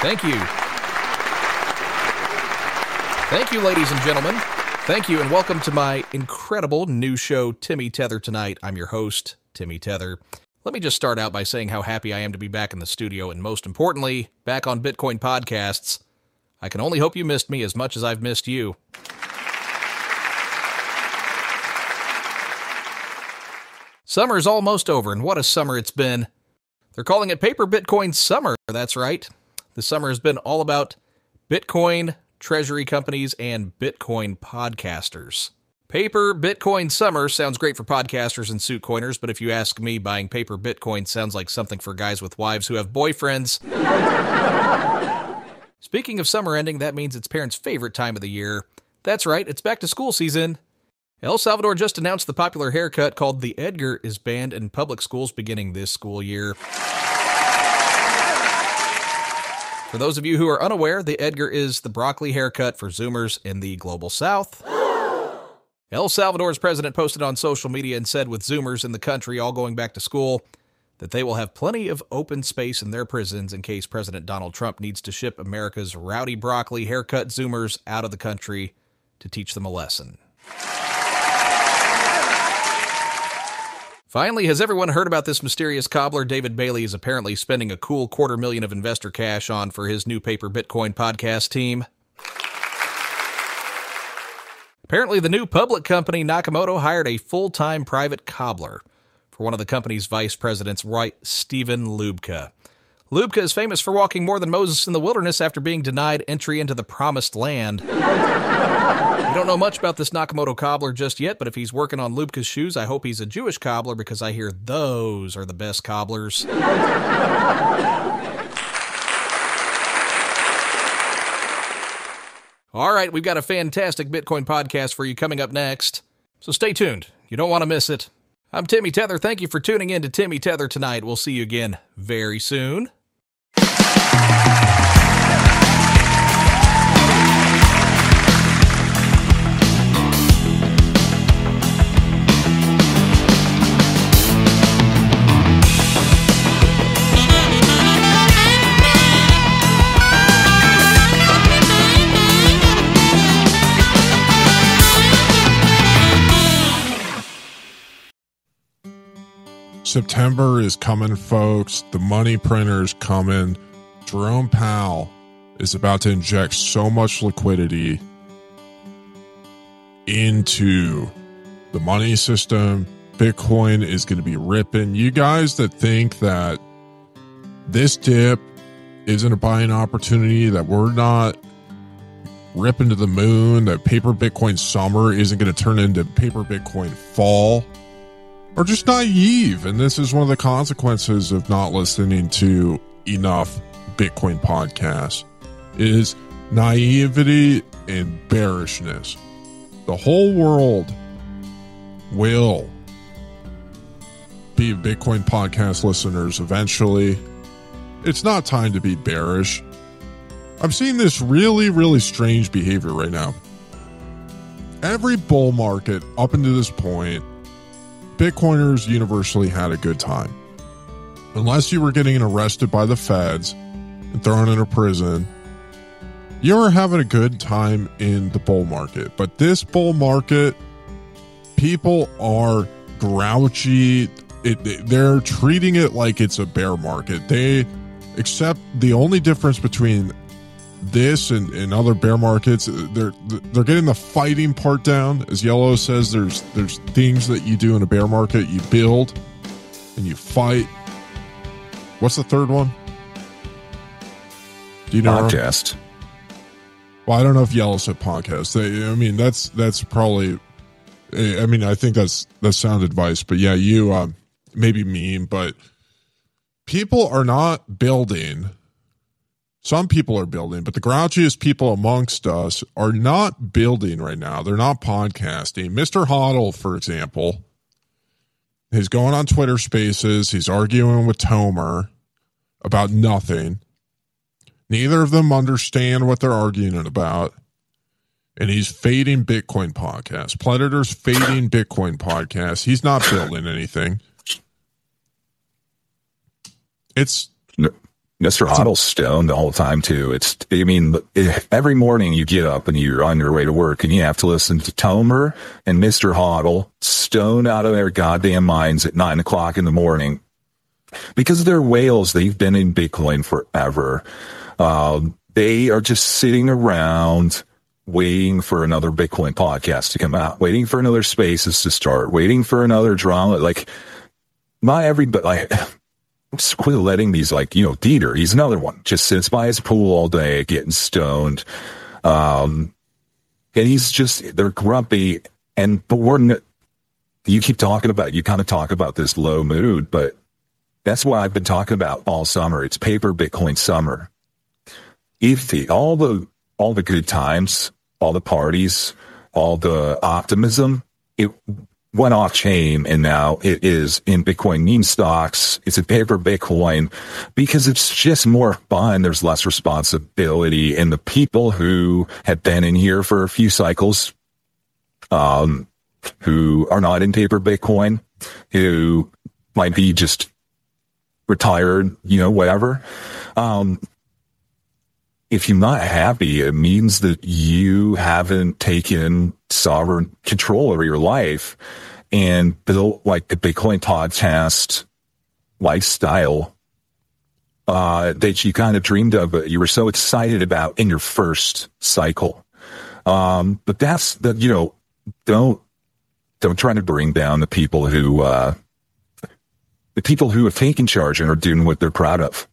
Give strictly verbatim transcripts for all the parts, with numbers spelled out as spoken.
Thank you. Thank you, ladies and gentlemen. Thank you, and welcome to my incredible new show, Timmy Tether Tonight. I'm your host, Timmy Tether. Let me just start out by saying how happy I am to be back in the studio, and most importantly, back on Bitcoin podcasts. I can only hope you missed me as much as I've missed you. Summer is almost over, and what a summer it's been. They're calling it Paper Bitcoin Summer, that's right. The summer has been all about Bitcoin, treasury companies, and Bitcoin podcasters. Paper Bitcoin Summer sounds great for podcasters and suit coiners, but if you ask me, buying paper Bitcoin sounds like something for guys with wives who have boyfriends. Speaking of summer ending, that means it's parents' favorite time of the year. That's right, it's back to school season. El Salvador just announced the popular haircut called the Edgar is banned in public schools beginning this school year. For those of you who are unaware, the Edgar is the broccoli haircut for Zoomers in the global south. El Salvador's president posted on social media and said with Zoomers in the country all going back to school, that they will have plenty of open space in their prisons in case President Donald Trump needs to ship America's rowdy broccoli haircut Zoomers out of the country to teach them a lesson. Finally, has everyone heard about this mysterious cobbler David Bailey is apparently spending a cool quarter million of investor cash on for his new Paper Bitcoin podcast team? Apparently, the new public company Nakamoto hired a full-time private cobbler for one of the company's vice presidents, right, Steven Lubka. Lubka is famous for walking more than Moses in the wilderness after being denied entry into the promised land. We don't know much about this Nakamoto cobbler just yet, but if he's working on Lubka's shoes, I hope he's a Jewish cobbler because I hear those are the best cobblers. All right, we've got a fantastic Bitcoin podcast for you coming up next, so stay tuned. You don't want to miss it. I'm Timmy Tether. Thank you for tuning in to Timmy Tether Tonight. We'll see you again very soon. September is coming, folks. The money printer's coming. Jerome Powell is about to inject so much liquidity into the money system. Bitcoin is going to be ripping. You guys that think that this dip isn't a buying opportunity, that we're not ripping to the moon, that Paper Bitcoin Summer isn't going to turn into Paper Bitcoin Fall, are just naive, and this is one of the consequences of not listening to enough Bitcoin podcasts, is naivety and bearishness. The whole world will be Bitcoin podcast listeners eventually. It's not time to be bearish. I'm seeing this really, really strange behavior right now. Every bull market up until this point, Bitcoiners universally had a good time. Unless you were getting arrested by the feds and thrown into prison, you were having a good time in the bull market. But this bull market, people are grouchy. It, they're treating it like it's a bear market. They accept the only difference between this and, and other bear markets, they're they're getting the fighting part down. As Yellow says, there's there's things that you do in a bear market. You build and you fight. What's the third one? Do you know? Podcast. Well, I don't know if Yellow said podcast. They, I mean, that's that's probably. I mean, I think that's that's sound advice. But yeah, you um, maybe mean, but people are not building. Some people are building, but the grouchiest people amongst us are not building right now. They're not podcasting. Mister Hodl, for example, is going on Twitter Spaces. He's arguing with Tomer about nothing. Neither of them understand what they're arguing about. And he's fading Bitcoin podcasts. Predator's fading Bitcoin podcasts. He's not building anything. It's... No. Mister Hodl's stoned all the time too. It's, I mean, every morning you get up and you're on your way to work and you have to listen to Tomer and Mister Hodl stoned out of their goddamn minds at nine o'clock in the morning because they're whales. They've been in Bitcoin forever. Um, they are just sitting around waiting for another Bitcoin podcast to come out, waiting for another Spaces to start, waiting for another drama. Like, not everybody, like, just quit letting these, like, you know, Dieter, he's another one, just sits by his pool all day getting stoned. Um, and he's just, they're grumpy. And, but we're, you keep talking about, you kind of talk about this low mood, but that's what I've been talking about all summer. It's paper Bitcoin summer. If the, all the, all the good times, all the parties, all the optimism, it went off chain, and now it is in Bitcoin meme stocks. It's a paper Bitcoin because it's just more fun. There's less responsibility, and the people who have been in here for a few cycles, um, who are not in paper Bitcoin, who might be just retired, you know, whatever. Um, if you're not happy, it means that you haven't taken sovereign control over your life and built like the Bitcoin podcast lifestyle uh, that you kind of dreamed of, but you were so excited about in your first cycle. Um, but that's the, you know, don't, don't try to bring down the people who, uh, the people who have taken charge and are doing what they're proud of.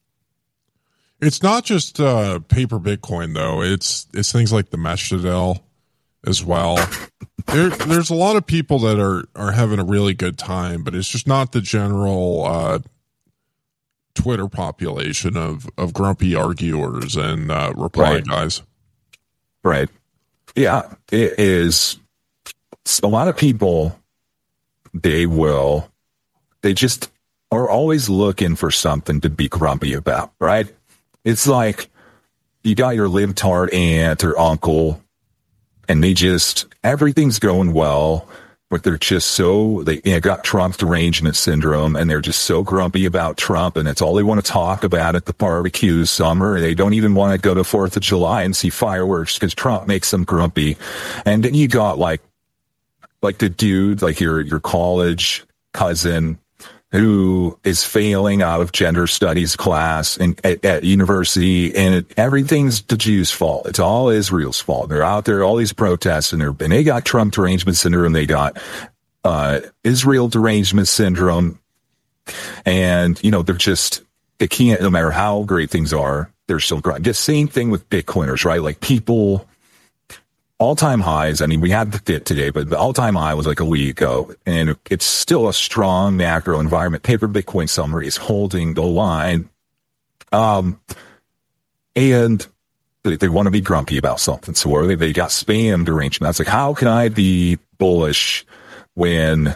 It's not just uh, paper Bitcoin, though. It's it's things like the mesh citadel as well. There, there's a lot of people that are, are having a really good time, but it's just not the general uh, Twitter population of, of grumpy arguers and uh, reply right. guys. Right. Yeah, it is. A lot of people, they will, they just are always looking for something to be grumpy about, right? It's like you got your libtard aunt or uncle, and they just, everything's going well, but they're just so, they you know, got Trump derangement syndrome, and they're just so grumpy about Trump, and it's all they want to talk about at the barbecue this summer. They don't even want to go to fourth of July and see fireworks because Trump makes them grumpy. And then you got like, like the dude, like your, your college cousin, who is failing out of gender studies class in, at, at university, and it, everything's the Jews' fault. It's all Israel's fault. They're out there, all these protests, and, and they got Trump derangement syndrome. They got uh, Israel derangement syndrome. And, you know, they're just, they can't, no matter how great things are, they're still grinding. Just same thing with Bitcoiners, right? Like people, all-time highs, I mean, we had the dip today, but the all-time high was like a week ago, and it's still a strong macro environment. Paper Bitcoin summary is holding the line. Um, and they, they want to be grumpy about something. So where they, they got spam derangement. That's like, how can I be bullish when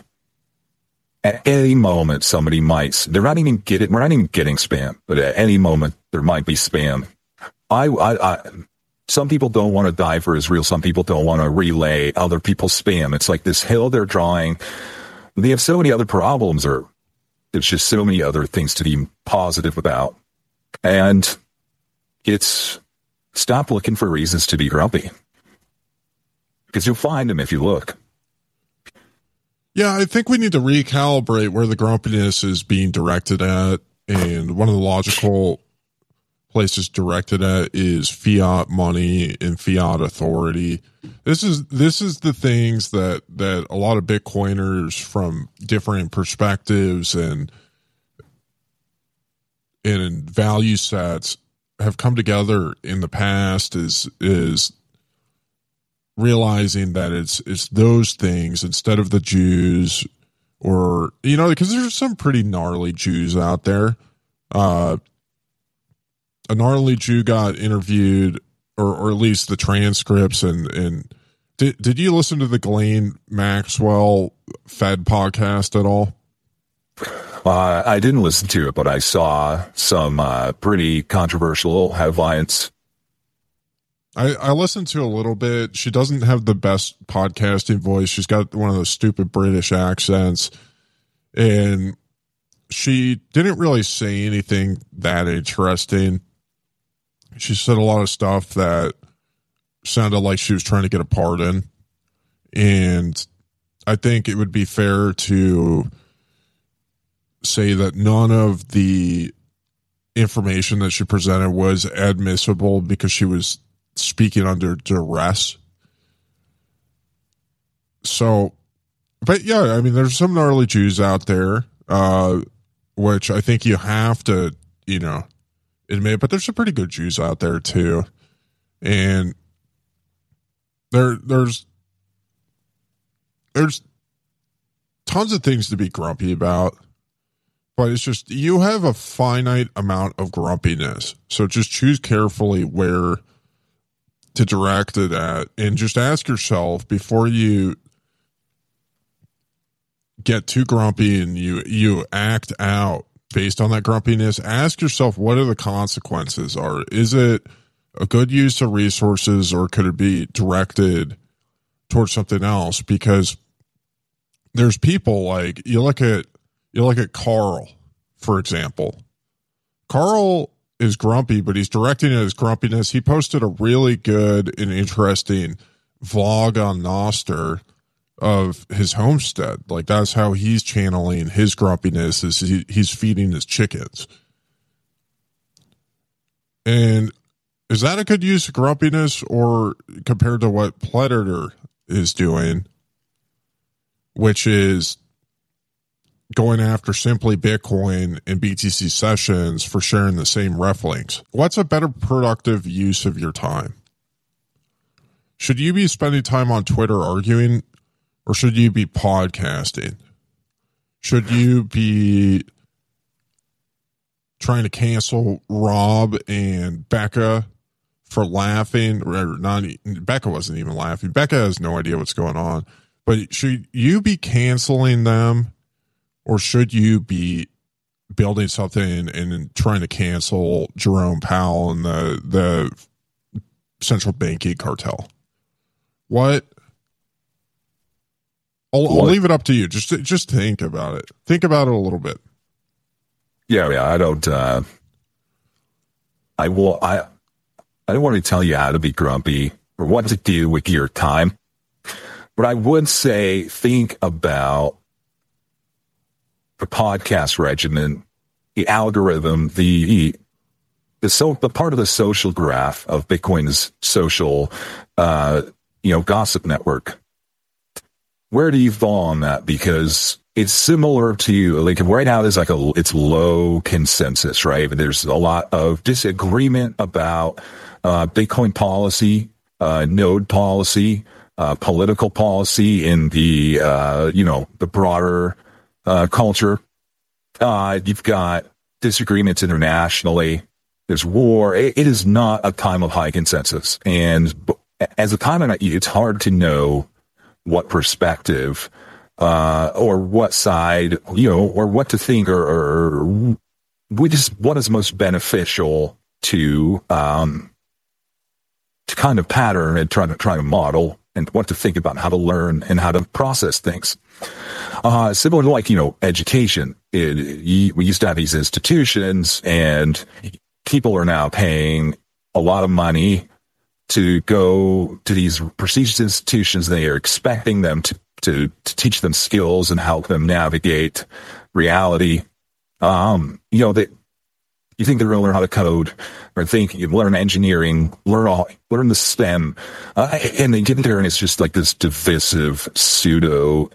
at any moment somebody might, they're not even getting, we're not even getting spam, but at any moment there might be spam. I, I, I Some people don't want to die for Israel. Some people don't want to relay other people's spam. It's like this hill they're drawing. They have so many other problems, or there's just so many other things to be positive about. And it's, stop looking for reasons to be grumpy, because you'll find them if you look. Yeah, I think we need to recalibrate where the grumpiness is being directed at. And one of the logical places directed at is fiat money and fiat authority. This is this is the things that that a lot of Bitcoiners from different perspectives and and value sets have come together in the past is is realizing that it's it's those things instead of the Jews, or you know, because there's some pretty gnarly Jews out there. Uh A gnarly Jew got interviewed, or, or at least the transcripts. And, and did, did you listen to the Ghislaine Maxwell Fed podcast at all? Uh, I didn't listen to it, but I saw some uh, pretty controversial headlines. I, I listened to a little bit. She doesn't have the best podcasting voice. She's got one of those stupid British accents. And she didn't really say anything that interesting. She said a lot of stuff that sounded like she was trying to get a pardon. And I think it would be fair to say that none of the information that she presented was admissible because she was speaking under duress. So, but yeah, I mean, there's some gnarly Jews out there, uh, which I think you have to, you know, admit, but there's some pretty good Jews out there too. And there, there's, there's tons of things to be grumpy about, but it's just, you have a finite amount of grumpiness. So just choose carefully where to direct it at, and just ask yourself before you get too grumpy and you, you act out based on that grumpiness, ask yourself, what are the consequences? Are, is it a good use of resources, or could it be directed towards something else? Because there's people like, you look at, you look at Carl, for example. Carl is grumpy, but he's directing his grumpiness. He posted a really good and interesting vlog on Nostr of his homestead. Like, that's how he's channeling his grumpiness, is he, he's feeding his chickens. And is that a good use of grumpiness, or compared to what Predator is doing, which is going after Simply Bitcoin and B T C Sessions for sharing the same ref links? What's a better productive use of your time? Should you be spending time on Twitter arguing, or should you be podcasting? Should you be trying to cancel Rob and Becca for laughing? Or not, Becca wasn't even laughing. Becca has no idea what's going on. But should you be canceling them, or should you be building something and trying to cancel Jerome Powell and the the central banking cartel? What? I'll, I'll leave it up to you. Just just think about it. Think about it a little bit. Yeah, yeah. I don't. Uh, I will. I. I don't want to tell you how to be grumpy or what to do with your time, but I would say think about the podcast regimen, the algorithm, the the so the part of the social graph of Bitcoin's social, uh, you know, gossip network. Where do you fall on that? Because it's similar to, like, right now there's like a, it's low consensus, right? There's a lot of disagreement about uh, Bitcoin policy, uh, node policy, uh, political policy in the, uh, you know, the broader uh, culture. Uh, you've got disagreements internationally. There's war. It, it is not a time of high consensus. And as a time of, it's hard to know what perspective, uh, or what side, you know, or what to think, or, or we just, what is most beneficial to, um, to kind of pattern and try to try to model, and what to think about, how to learn and how to process things. Uh, similar to, like, you know, education. It, it, we used to have these institutions, and people are now paying a lot of money to go to these prestigious institutions. They are expecting them to, to, to teach them skills and help them navigate reality. Um, you know, they, you think they're going to learn how to code, or think you learn engineering, learn all, learn the STEM, uh, and they get there, and it's just like this divisive pseudo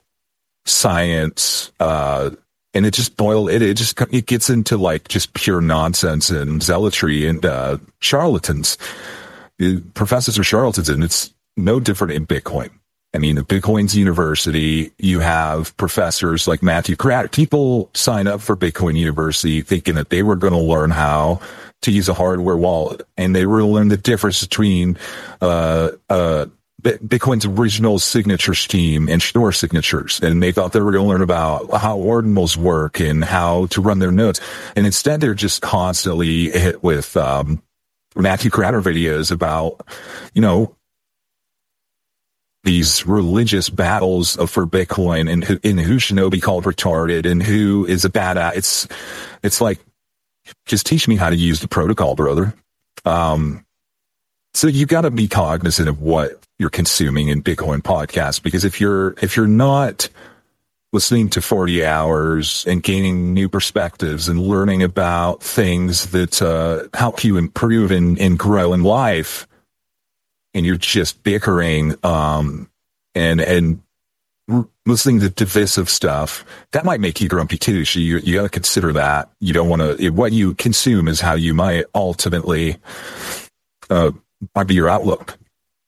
science, uh, and it just boil it. It just it gets into like just pure nonsense and zealotry and uh, charlatans. The professors are charlatans, and it's no different in Bitcoin. I mean, Bitcoin's university, you have professors like Matthew Craddock. People sign up for Bitcoin University thinking that they were going to learn how to use a hardware wallet, and they were going to learn the difference between uh, uh, Bitcoin's original signature scheme and Schnorr signatures. And they thought they were going to learn about how ordinals work and how to run their nodes. And instead, they're just constantly hit with um, Matthew Craddock videos about, you know, these religious battles of, for Bitcoin and who, and who should be called retarded and who is a bad at. It's, it's like, just teach me how to use the protocol, brother. Um, so you got to be cognizant of what you're consuming in Bitcoin podcasts, because if you're, if you're not listening to forty hours and gaining new perspectives and learning about things that, uh, help you improve and, and grow in life, and you're just bickering, um, and, and r- listening to divisive stuff, that might make you grumpy too. So you, you got to consider that. You don't want to, what you consume is how you might ultimately, uh, might be your outlook.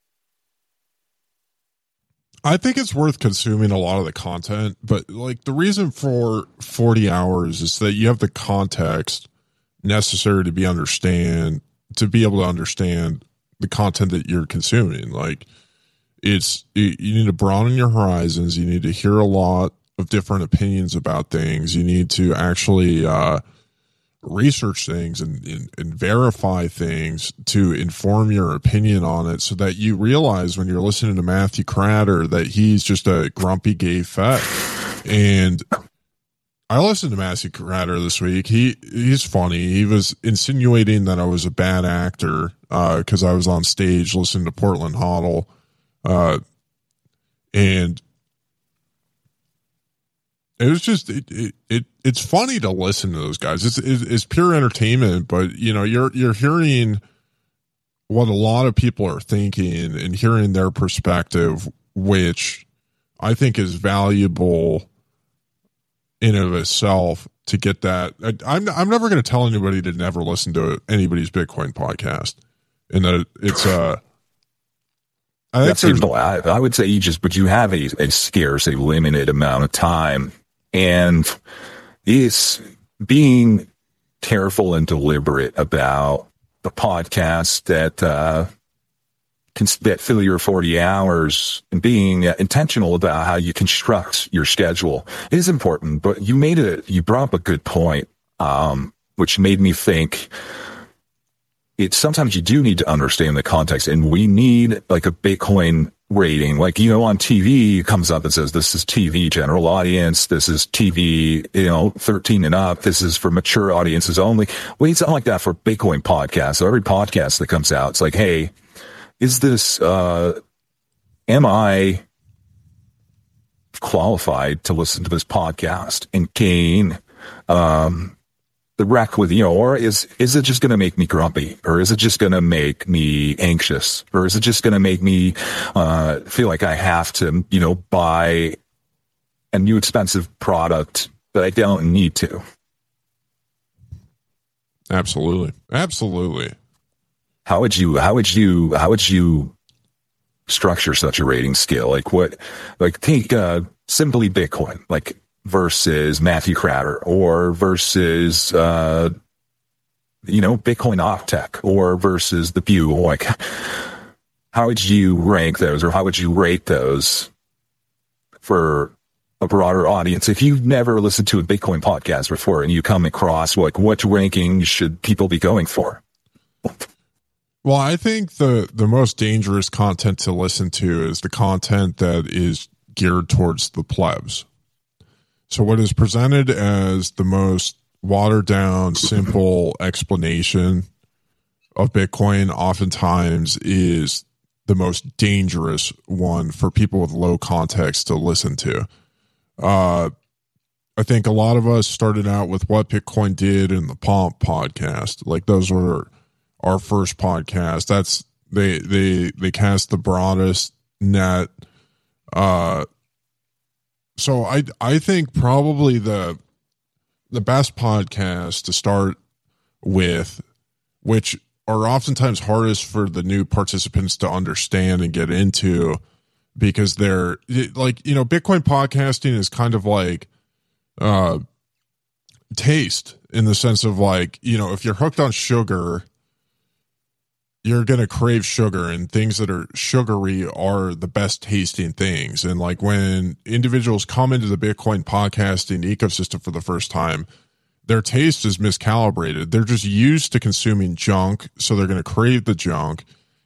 I think it's worth consuming a lot of the content, but like the reason for forty hours is that you have the context necessary to be understand, to be able to understand the content that you're consuming. Like it's, you need to broaden your horizons. You need to hear a lot of different opinions about things. You need to actually, uh, research things and, and, and verify things to inform your opinion on it, so that you realize when you're listening to Matthew Kratter that he's just a grumpy gay fat. And I listened to Matthew Kratter this week. He he's funny. He was insinuating that I was a bad actor uh, because I was on stage listening to Portland Hodl. Uh, and it was just, it, it, it, it's funny to listen to those guys. It's, it's, it's pure entertainment, but you know, you're, you're hearing what a lot of people are thinking and hearing their perspective, which I think is valuable in and of itself to get that. I, I'm, I'm never going to tell anybody to never listen to anybody's Bitcoin podcast, and that it's, uh, I, That seems a lot. I would say you just, but you have a, a scarce, a limited amount of time. And it's being careful and deliberate about the podcast that, uh, can that fill your forty hours, and being uh, intentional about how you construct your schedule is important. But you made a, you brought up a good point, um, which made me think it's sometimes you do need to understand the context, and we need like a Bitcoin rating. Like, you know, on T V, it comes up and says, this is T V general audience. This is T V, you know, thirteen and up. This is for mature audiences only. Well, it's not like that for Bitcoin podcasts. So every podcast that comes out, it's like, hey, is this, uh, am I qualified to listen to this podcast and gain, um, the wreck with, you know, or is, is it just going to make me grumpy, or is it just going to make me anxious, or is it just going to make me, uh, feel like I have to, you know, buy a new expensive product that I don't need to? Absolutely. Absolutely. How would you, how would you, how would you structure such a rating scale? Like what, like take, uh, Simply Bitcoin, like, versus Matthew Kratter, or versus, uh, you know, Bitcoin Octech, or versus the View. Like, how would you rank those, or how would you rate those for a broader audience? If you've never listened to a Bitcoin podcast before and you come across, like, what ranking should people be going for? Well, I think the, the most dangerous content to listen to is the content that is geared towards the plebs. So what is presented as the most watered down, simple explanation of Bitcoin oftentimes is the most dangerous one for people with low context to listen to. Uh, I think a lot of us started out with What Bitcoin Did in the Pomp podcast. Like, those were our first podcast. That's, they, they, they cast the broadest net, uh, So I I think probably the the best podcast to start with, which are oftentimes hardest for the new participants to understand and get into, because they're like, you know, Bitcoin podcasting is kind of like uh, taste, in the sense of, like, you know, if you're hooked on sugar, you're going to crave sugar, and things that are sugary are the best tasting things. And like, when individuals come into the Bitcoin podcasting ecosystem for the first time, their taste is miscalibrated. They're just used to consuming junk, so they're going to crave the junk.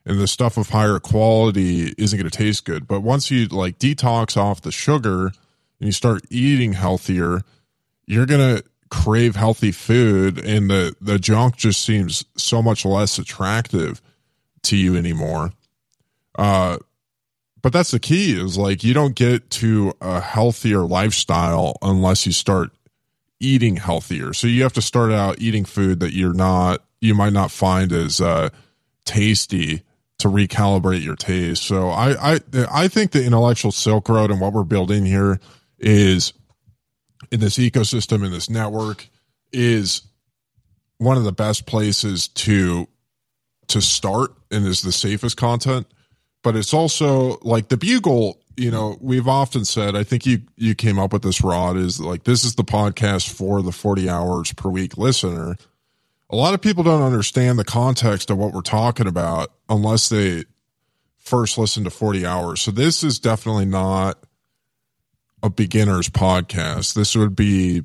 and the stuff of higher quality isn't going to taste good. But once you like detox off the sugar and you start eating healthier, you're going to crave healthy food, and the, the junk just seems so much less attractive to you anymore. Uh, but that's the key, is like, you don't get to a healthier lifestyle unless you start eating healthier. So you have to start out eating food that you're not, you might not find as uh, tasty to recalibrate your taste. So I, I, I think the intellectual Silk Road and what we're building here is, in this ecosystem, in this network, is one of the best places to, to start, and is the safest content. But it's also like the Bugle, you know, we've often said, I think you, you came up with this, Rod, is like, this is the podcast for the forty hours per week listener. A lot of people don't understand the context of what we're talking about unless they first listen to forty hours. So this is definitely not a beginner's podcast. This would be,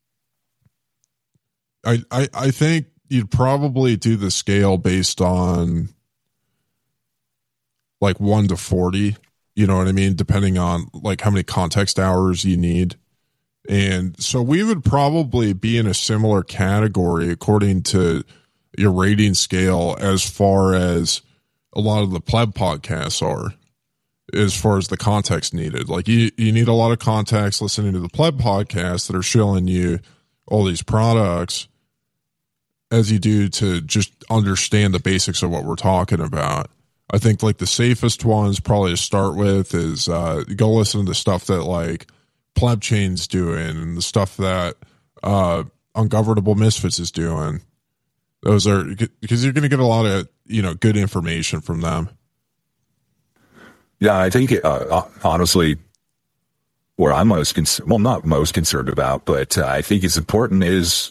I, I, I think you'd probably do the scale based on like one to forty, you know what I mean? Depending on like how many context hours you need. And so we would probably be in a similar category according to your rating scale as far as a lot of the pleb podcasts are, as far as the context needed. Like you, you need a lot of context listening to the pleb podcasts that are showing you all these products as you do to just understand the basics of what we're talking about. I think like the safest ones probably to start with is uh, go listen to the stuff that like Pleb Chain's doing, and the stuff that uh, Ungovernable Misfits is doing. Those are, because you're going to get a lot of, you know, good information from them. Yeah, I think uh, honestly, where I'm most concerned, well, not most concerned about, but uh, I think it's important is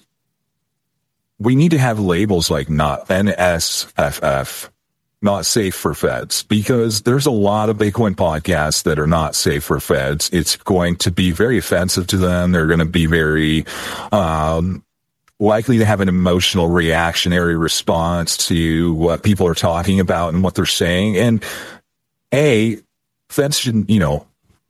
we need to have labels like not N S F F. Not safe for feds, because there's a lot of Bitcoin podcasts that are not safe for feds. It's going to be very offensive to them. They're going to be very um, likely to have an emotional reactionary response to what people are talking about and what they're saying. And A, feds shouldn't, you know,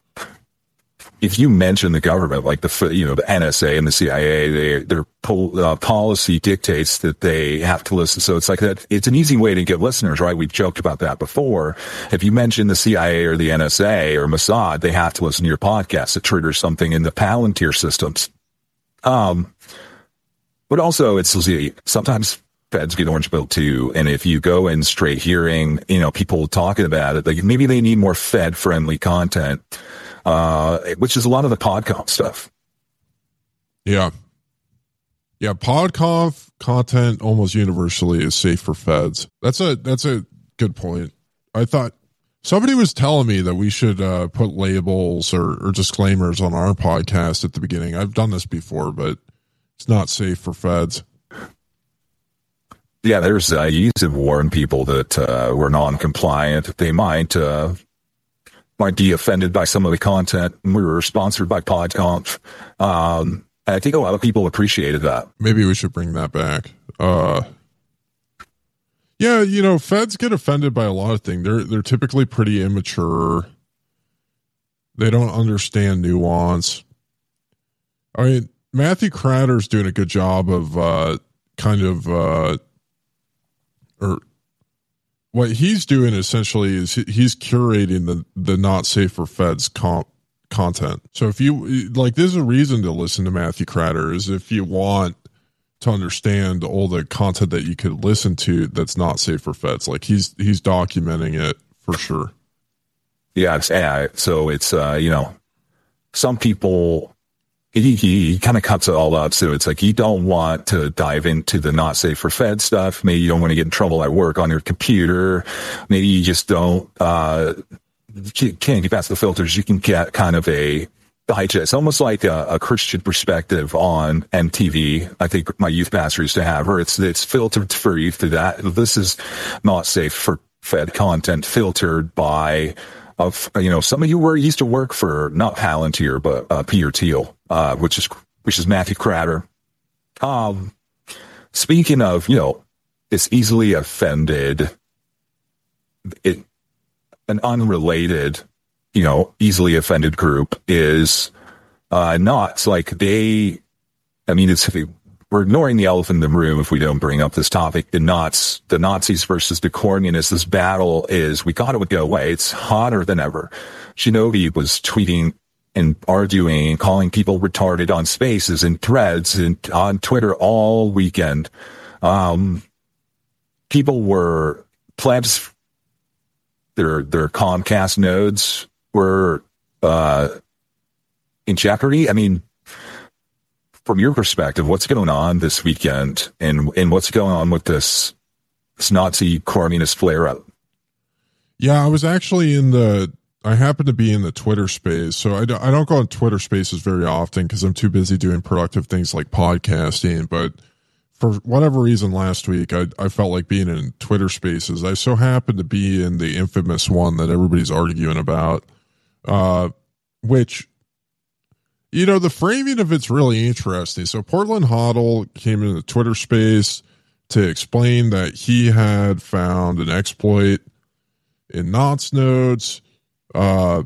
if you mention the government, like the, you know, the N S A and the C I A, they, their pol- uh, policy dictates that they have to listen. So it's like that. It's an easy way to get listeners, right? We've joked about that before. If you mention the C I A or the N S A or Mossad, they have to listen to your podcast. It triggers something in the Palantir systems. Um, but also it's sometimes feds get orange pilled too. And if you go in straight hearing, you know, people talking about it, like maybe they need more Fed friendly content. Uh, which is a lot of the PodConf stuff. Yeah. Yeah. PodConf content almost universally is safe for feds. That's a, that's a good point. I thought somebody was telling me that we should uh, put labels or, or disclaimers on our podcast at the beginning. I've done this before, but it's not safe for feds. Yeah. There's, uh, you used to warn people that, uh, were non-compliant. They might, uh, might be offended by some of the content. We were sponsored by PodConf. Um, and I think a lot of people appreciated that. Maybe we should bring that back. Uh, yeah, you know, feds get offended by a lot of things. They're, they're typically pretty immature. They don't understand nuance. I mean, Matthew Cratter's doing a good job of, uh, kind of, uh, or, what he's doing essentially is he's curating the, the not safe for feds comp content. So if you like, there's a reason to listen to Matthew Cratter, is if you want to understand all the content that you could listen to that's not safe for feds. Like he's, he's documenting it for sure. Yeah. It's, yeah so it's, uh, you know, some people, He, he, he kind of cuts it all up. So it's like, you don't want to dive into the not safe for Fed stuff. Maybe you don't want to get in trouble at work on your computer. Maybe you just don't, uh, can't get past the filters. You can get kind of a digest, almost like a, a Christian perspective on M T V. I think my youth pastor used to have her. It's, it's filtered for youth to that. This is not safe for Fed content filtered by, of, you know, some of you were used to work for not Palantir, but, uh, Peter Thiel. Uh, which is, which is Matthew Cratter. Um, speaking of, you know, this easily offended an unrelated, you know, easily offended group is uh, Nazis. Like they, I mean, it's we're ignoring the elephant in the room if we don't bring up this topic. The Nazis, the Nazis versus the Cornunists. This battle is, we thought it would go away. It's hotter than ever. Shinobi was tweeting and arguing and calling people retarded on Spaces and Threads and on Twitter all weekend. Um, people were plebs. Their their Comcast nodes were uh, in jeopardy. I mean, from your perspective, what's going on this weekend, and and what's going on with this, this Nazi communist flare up? Yeah, I was actually in the. I happen to be in the Twitter space, so I don't, I don't go on Twitter spaces very often because I'm too busy doing productive things like podcasting. But for whatever reason, last week I I felt like being in Twitter spaces. I so happened to be in the infamous one that everybody's arguing about, uh, which. You know, the framing of it's really interesting. So Portland Hoddle came into the Twitter space to explain that he had found an exploit in Knott's nodes. Uh,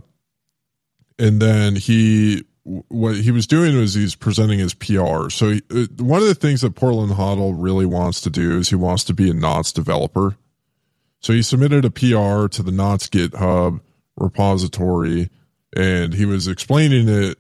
and then he, what he was doing was he's presenting his P R. So he, uh, one of the things that Portland Hoddle really wants to do is he wants to be a Knott's developer. So he submitted a P R to the Knott's GitHub repository, and he was explaining it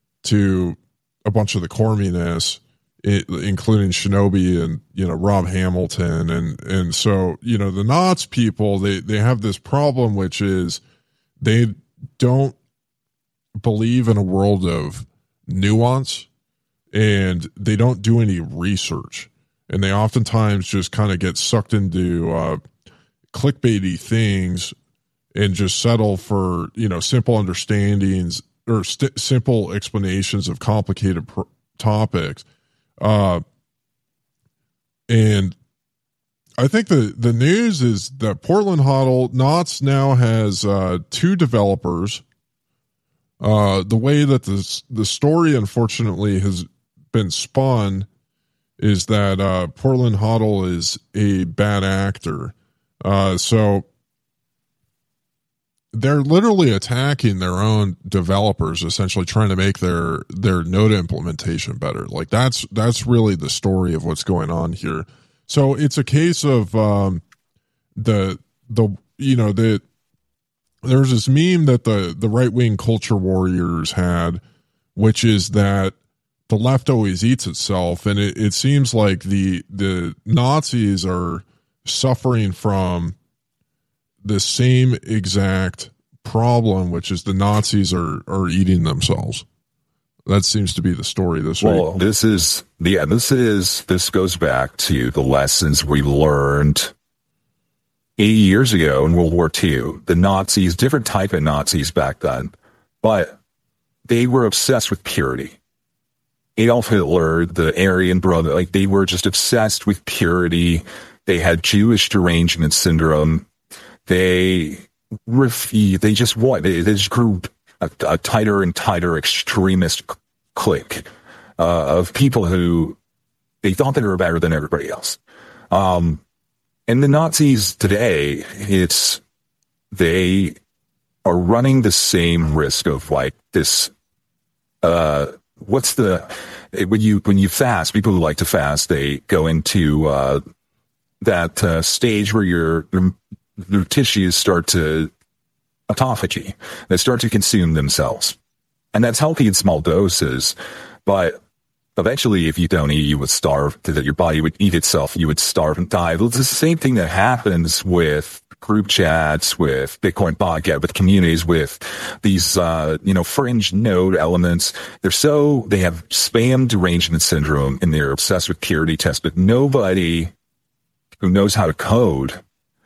to a bunch of the communists, including Shinobi and, you know, Rob Hamilton. And, and so, you know, the Knott's people, they, they have this problem, which is they don't believe in a world of nuance, and they don't do any research. And they oftentimes just kind of get sucked into uh, clickbaity things and just settle for, you know, simple understandings or st- simple explanations of complicated pr- topics. Uh, and I think the, the news is that Portland Hoddle, Knott's now has uh, two developers. Uh, the way that the, the story, unfortunately, has been spun is that uh, Portland Hoddle is a bad actor. Uh, so they're literally attacking their own developers, essentially trying to make their their node implementation better. Like that's that's really the story of what's going on here. So it's a case of um, the the you know the there's this meme that the the right wing culture warriors had, which is that the left always eats itself, and it, it seems like the the Nazis are suffering from the same exact problem, which is the Nazis are, are eating themselves. That seems to be the story this week. Well, this is, yeah, this is, this goes back to the lessons we learned eighty years ago in World War Two. The Nazis, different type of Nazis back then, but they were obsessed with purity. Adolf Hitler, the Aryan brother, like they were just obsessed with purity. They had Jewish derangement syndrome. They refuse, they just what? They, they just grew a, a tighter and tighter extremist clique uh, of people who they thought they were better than everybody else. Um, and the Nazis today, it's, they are running the same risk of like this, uh, what's the, when you, when you fast, people who like to fast, they go into, uh, that, uh, stage where your, their tissues start to autophagy. They start to consume themselves. And that's healthy in small doses. But eventually, if you don't eat, you would starve, that your body would eat itself. You would starve and die. It's the same thing that happens with group chats, with Bitcoin podcast, with communities, with these, uh, you know, fringe node elements. They're so, they have spam derangement syndrome and they're obsessed with purity tests, but nobody who knows how to code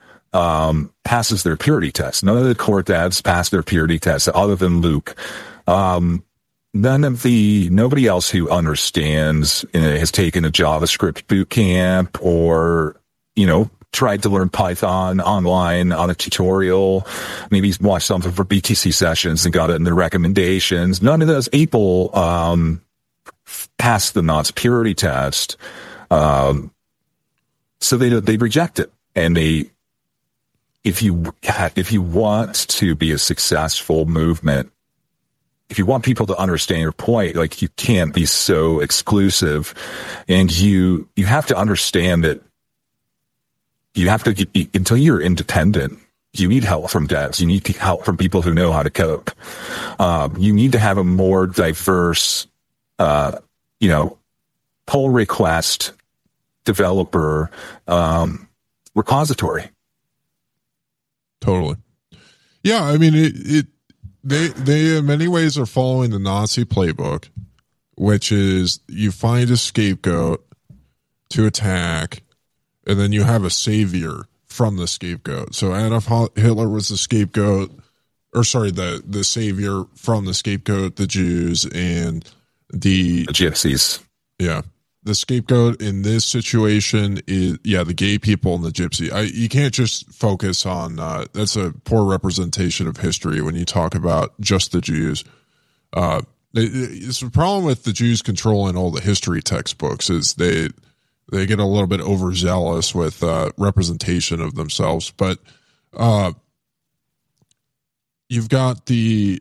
um, passes their purity test. None of the core devs pass their purity test other than Luke. Um, none of the, nobody else who understands uh, has taken a JavaScript boot camp or, you know, tried to learn Python online on a tutorial. Maybe he's watched something for B T C sessions and got it in the recommendations. None of those people, um, pass the Knott's purity test. Um, so they, they reject it and they, if you if you want to be a successful movement, if you want people to understand your point, like you can't be so exclusive, and you you have to understand that you have to until you're independent. You need help from devs. You need help from people who know how to code. Um, you need to have a more diverse, uh, you know, pull request developer um, repository. Totally. Yeah, I mean, it, it. They they in many ways are following the Nazi playbook, which is you find a scapegoat to attack, and then you have a savior from the scapegoat. So Adolf Hitler was the scapegoat, or sorry, the, the savior from the scapegoat, the Jews and the, the gypsies. Yeah. The scapegoat in this situation is, yeah, the gay people and the gypsy. I, you can't just focus on, uh, that's a poor representation of history when you talk about just the Jews. Uh, it, it's the problem with the Jews controlling all the history textbooks is they, They get a little bit overzealous with uh, representation of themselves. But uh, you've got the,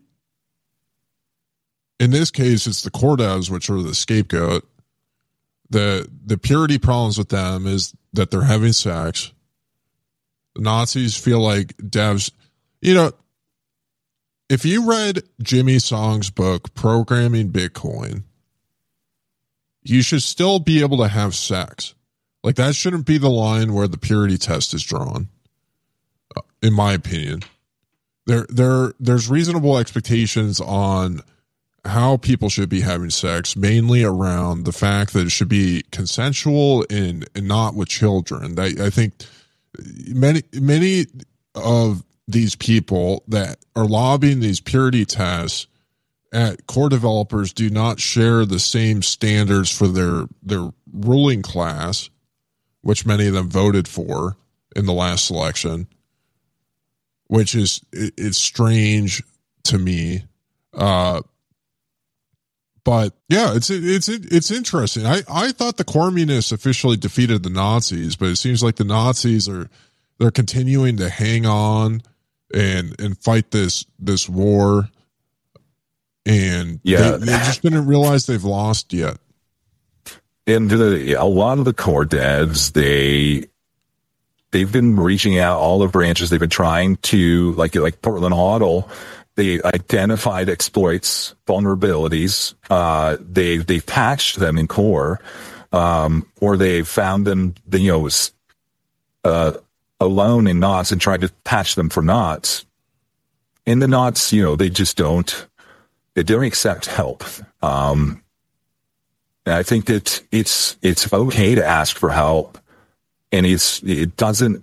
in this case, it's the core devs, which are the scapegoat. The, the purity problems with them is that they're having sex. The Nazis feel like devs, you know, if you read Jimmy Song's book, Programming Bitcoin, you should still be able to have sex. Like that shouldn't be the line where the purity test is drawn. In my opinion, there, there, there's reasonable expectations on how people should be having sex, mainly around the fact that it should be consensual and, and not with children. I, I think many, many of these people that are lobbying these purity tests at core developers do not share the same standards for their their ruling class, which many of them voted for in the last selection, which is it, it's strange to me. Uh, but yeah, it's it's it's interesting. I, I thought the communists officially defeated the Nazis, but it seems like the Nazis are they're continuing to hang on and and fight this this war. And yeah, they, they just didn't realize they've lost yet. And the, a lot of the core devs, they they've been reaching out all the branches. They've been trying to, like like Portland Huddle, they identified exploits, vulnerabilities. Uh, they they've patched them in core, um, or they've found them, you know, uh, alone in N O T S and tried to patch them for N O T S. In the N O T S, you know, they just don't. They don't accept help. Um, and I think that it's it's okay to ask for help, and it's it doesn't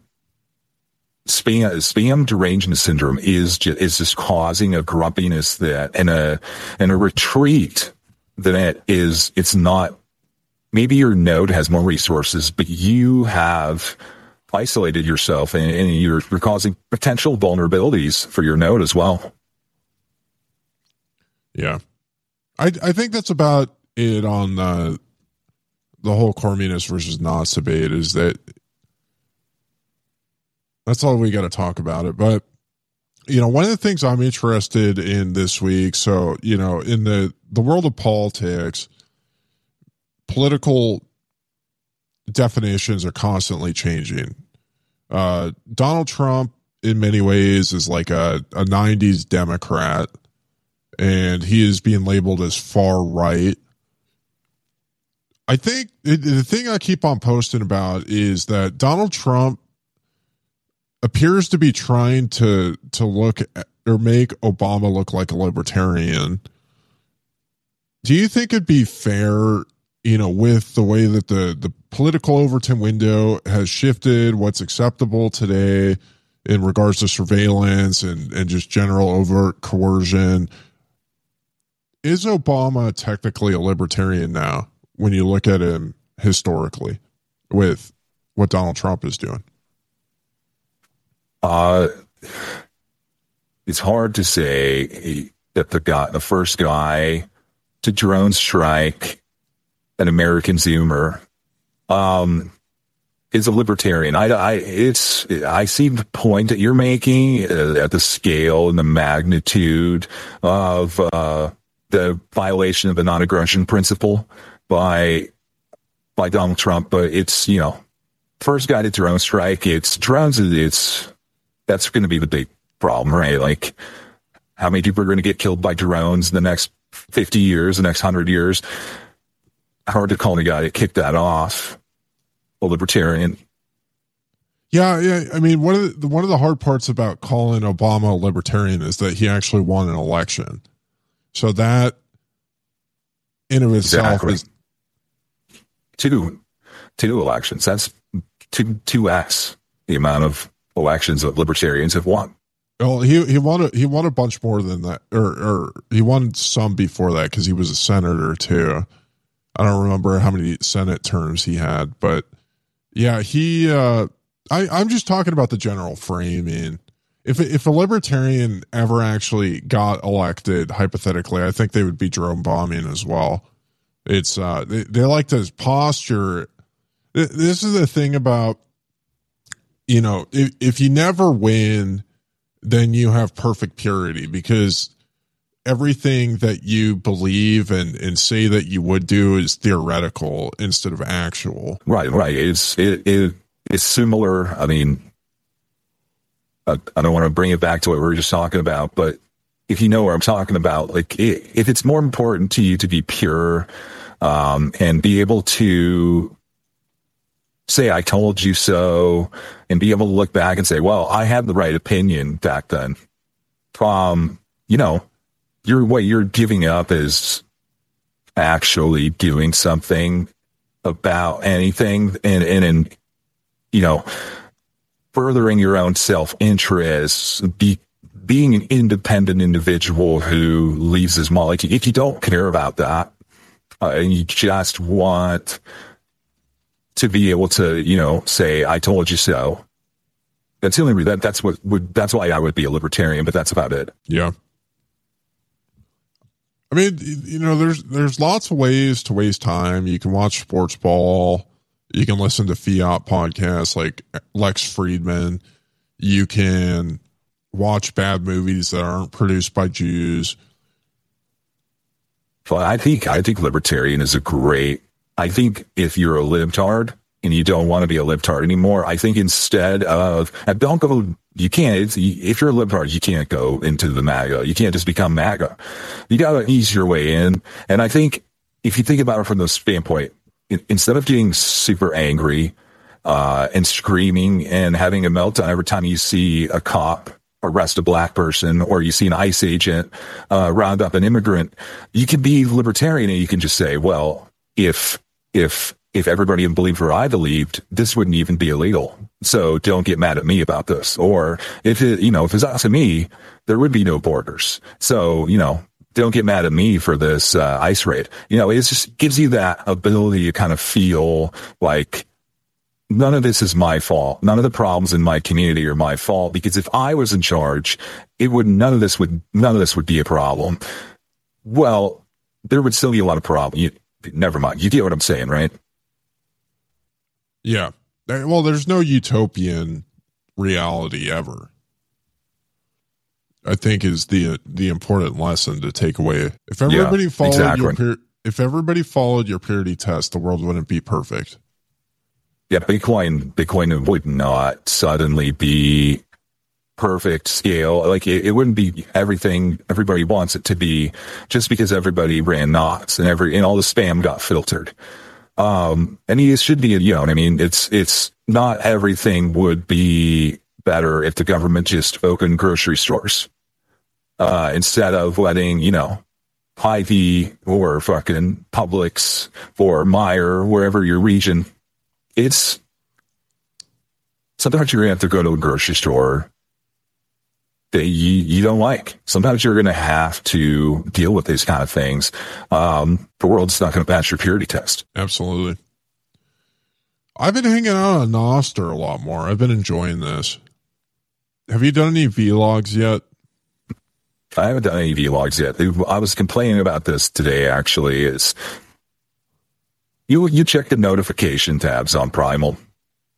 spam spam derangement syndrome is just, is just causing a grumpiness that and a and a retreat that is it's not. Maybe your node has more resources, but you have isolated yourself, and, and you're, you're causing potential vulnerabilities for your node as well. Yeah, I I think that's about it on uh, the whole communist versus N O T S debate. Is that that's all we got to talk about it. But you know, one of the things I'm interested in this week. So you know, in the the world of politics, political definitions are constantly changing. Uh, Donald Trump, in many ways, is like a a nineties Democrat. And he is being labeled as far right. I think it, the thing I keep on posting about is that Donald Trump appears to be trying to to look at, or make Obama look like a libertarian. Do you think it'd be fair, you know, with the way that the, the political Overton window has shifted, what's acceptable today in regards to surveillance and, and just general overt coercion? Is Obama technically a libertarian now when you look at him historically with what Donald Trump is doing? Uh, it's hard to say that the guy, the first guy to drone strike an American Zoomer, um, is a libertarian. I, I, it's, I see the point that you're making uh, at the scale and the magnitude of uh, the violation of the non-aggression principle by by Donald Trump. But it's, you know, first guided drone strike. It's drones. It's that's going to be the big problem, right? Like, how many people are going to get killed by drones in the next fifty years, the next hundred years? Hard to call the guy that kicked that off a libertarian. Yeah, yeah. I mean, one of the one of the hard parts about calling Obama a libertarian is that he actually won an election. So that, in of itself, exactly. is two two elections. That's two two x the amount of elections that libertarians have won. Well, he he won a, he won a bunch more than that, or or he won some before that because he was a senator too. I don't remember how many Senate terms he had, but yeah, he. Uh, I I'm just talking about the general framing. If if a libertarian ever actually got elected, hypothetically, I think they would be drone bombing as well. It's uh, they they like to posture. This is the thing about, you know, if if you never win, then you have perfect purity, because everything that you believe and, and say that you would do is theoretical instead of actual. Right, right. It's it, it it's similar. I mean, I, I don't want to bring it back to what we were just talking about, but if you know what I'm talking about, like it, if it's more important to you to be pure um, and be able to say, I told you so, and be able to look back and say, well, I had the right opinion back then. Um, you know, you're, what you're giving up is actually doing something about anything and, and, and you know, furthering your own self-interest, be, being an independent individual who leaves his mom. Like, if you don't care about that, uh, and you just want to be able to, you know, say, I told you so. That's the only reason, that, that's what would, that's why I would be a libertarian, but that's about it. Yeah. I mean, you know, there's, there's lots of ways to waste time. You can watch sports ball. You can listen to Fiat podcasts like Lex Friedman. You can watch bad movies that aren't produced by Jews. Well, I think, I think libertarian is a great, I think if you're a libtard and you don't want to be a libtard anymore, I think instead of, don't go, you can't, it's, if you're a libtard, you can't go into the MAGA. You can't just become MAGA. You got to ease your way in. And I think if you think about it from the standpoint, instead of getting super angry uh, and screaming and having a meltdown every time you see a cop arrest a black person or you see an ICE agent uh, round up an immigrant, you can be libertarian and you can just say, well, if if if everybody believed what I believed, this wouldn't even be illegal. So don't get mad at me about this. Or if it, you know, if it's up to me, there would be no borders. So, you know, don't get mad at me for this uh, ICE raid. You know, it just gives you that ability to kind of feel like none of this is my fault. None of the problems in my community are my fault, because if I was in charge, it would, none of this would, none of this would be a problem. Well, there would still be a lot of problems. You, never mind. You get what I'm saying, right? Yeah. Well, there's no utopian reality ever, I think, is the the important lesson to take away. If everybody yeah, followed exactly. your pur- if everybody followed your purity test, the world wouldn't be perfect. Yeah, Bitcoin Bitcoin would not suddenly be perfect scale. Like it, it wouldn't be everything everybody wants it to be just because everybody ran knots and every and all the spam got filtered. Um, and it should be, you know what I mean? It's it's not everything would be better if the government just opened grocery stores. Uh, instead of letting, you know, Hy-Vee or fucking Publix or Meijer, wherever your region, it's sometimes you're going to have to go to a grocery store that you, you don't like. Sometimes you're going to have to deal with these kind of things. Um, the world's not going to pass your purity test. Absolutely. I've been hanging out on Nostr a lot more. I've been enjoying this. Have you done any vlogs yet? I haven't done any vlogs yet. I was complaining about this today, actually. Is you you check the notification tabs on Primal?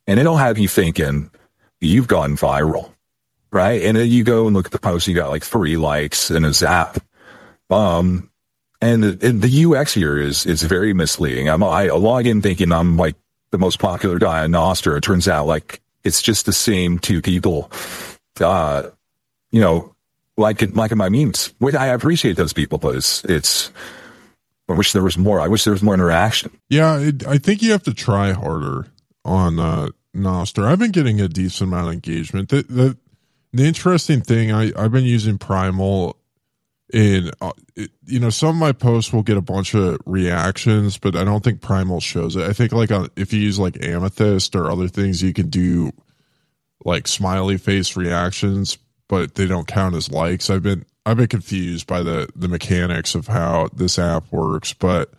and it'll have you thinking you've gone viral, right? And then you go and look at the post, you got like three likes and a zap. Um, and the, and the U X here is, is very misleading. I'm, I log in thinking I'm like the most popular guy on Nostr. It turns out like it's just the same two people, uh, you know, like, like in my memes, which I appreciate those people, but it's, it's, I wish there was more. I wish there was more interaction. Yeah, it, I think you have to try harder on uh, Nostr. I've been getting a decent amount of engagement. The the, the interesting thing, I, I've been using Primal in, uh, it, you know, some of my posts will get a bunch of reactions, but I don't think Primal shows it. I think like on, if you use like Amethyst or other things, you can do like smiley face reactions, but they don't count as likes. I've been I've been confused by the the mechanics of how this app works, but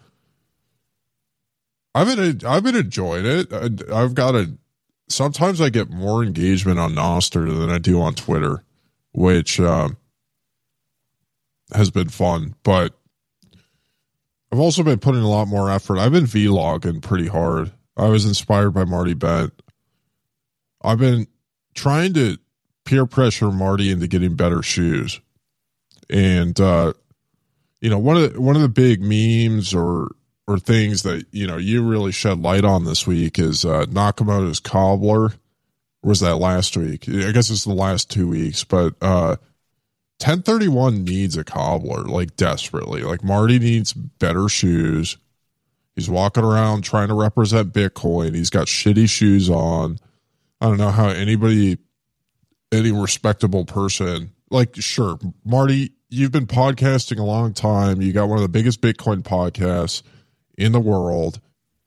I've been I've been enjoying it. I, I've got a sometimes I get more engagement on Nostr than I do on Twitter, which um, has been fun. But I've also been putting a lot more effort. I've been vlogging pretty hard. I was inspired by Marty Bent. I've been trying to peer pressure Marty into getting better shoes. And, uh, you know, one of the, one of the big memes or, or things that, you know, you really shed light on this week is, uh, Nakamoto's cobbler. Or was that last week? I guess it's the last two weeks, but, uh, ten thirty-one needs a cobbler, like desperately. Like Marty needs better shoes. He's walking around trying to represent Bitcoin. He's got shitty shoes on. I don't know how anybody, any respectable person, like, sure, Marty, you've been podcasting a long time. You got one of the biggest Bitcoin podcasts in the world.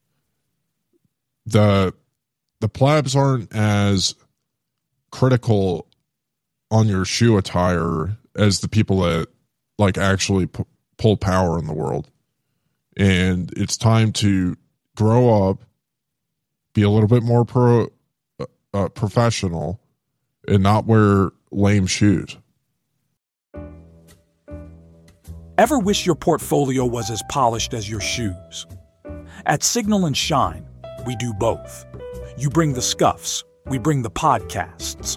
The the plebs aren't as critical on your shoe attire as the people that like actually p- pull power in the world. And it's time to grow up, be a little bit more pro uh, professional, and not wear lame shoes. Ever wish your portfolio was as polished as your shoes? At Signal and Shine, we do both. You bring the scuffs, we bring the podcasts.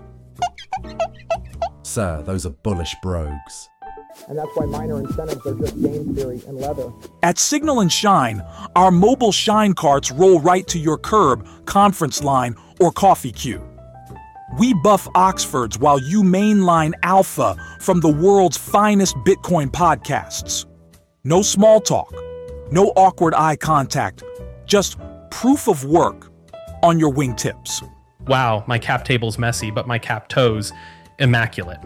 Sir, those are bullish brogues. And that's why minor incentives are just game theory and leather. At Signal and Shine, our mobile Shine carts roll right to your curb, conference line, or coffee queue. We buff Oxfords while you mainline alpha from the world's finest Bitcoin podcasts. No small talk, no awkward eye contact, just proof of work on your wingtips. Wow, my cap table's messy, but my cap toes, immaculate.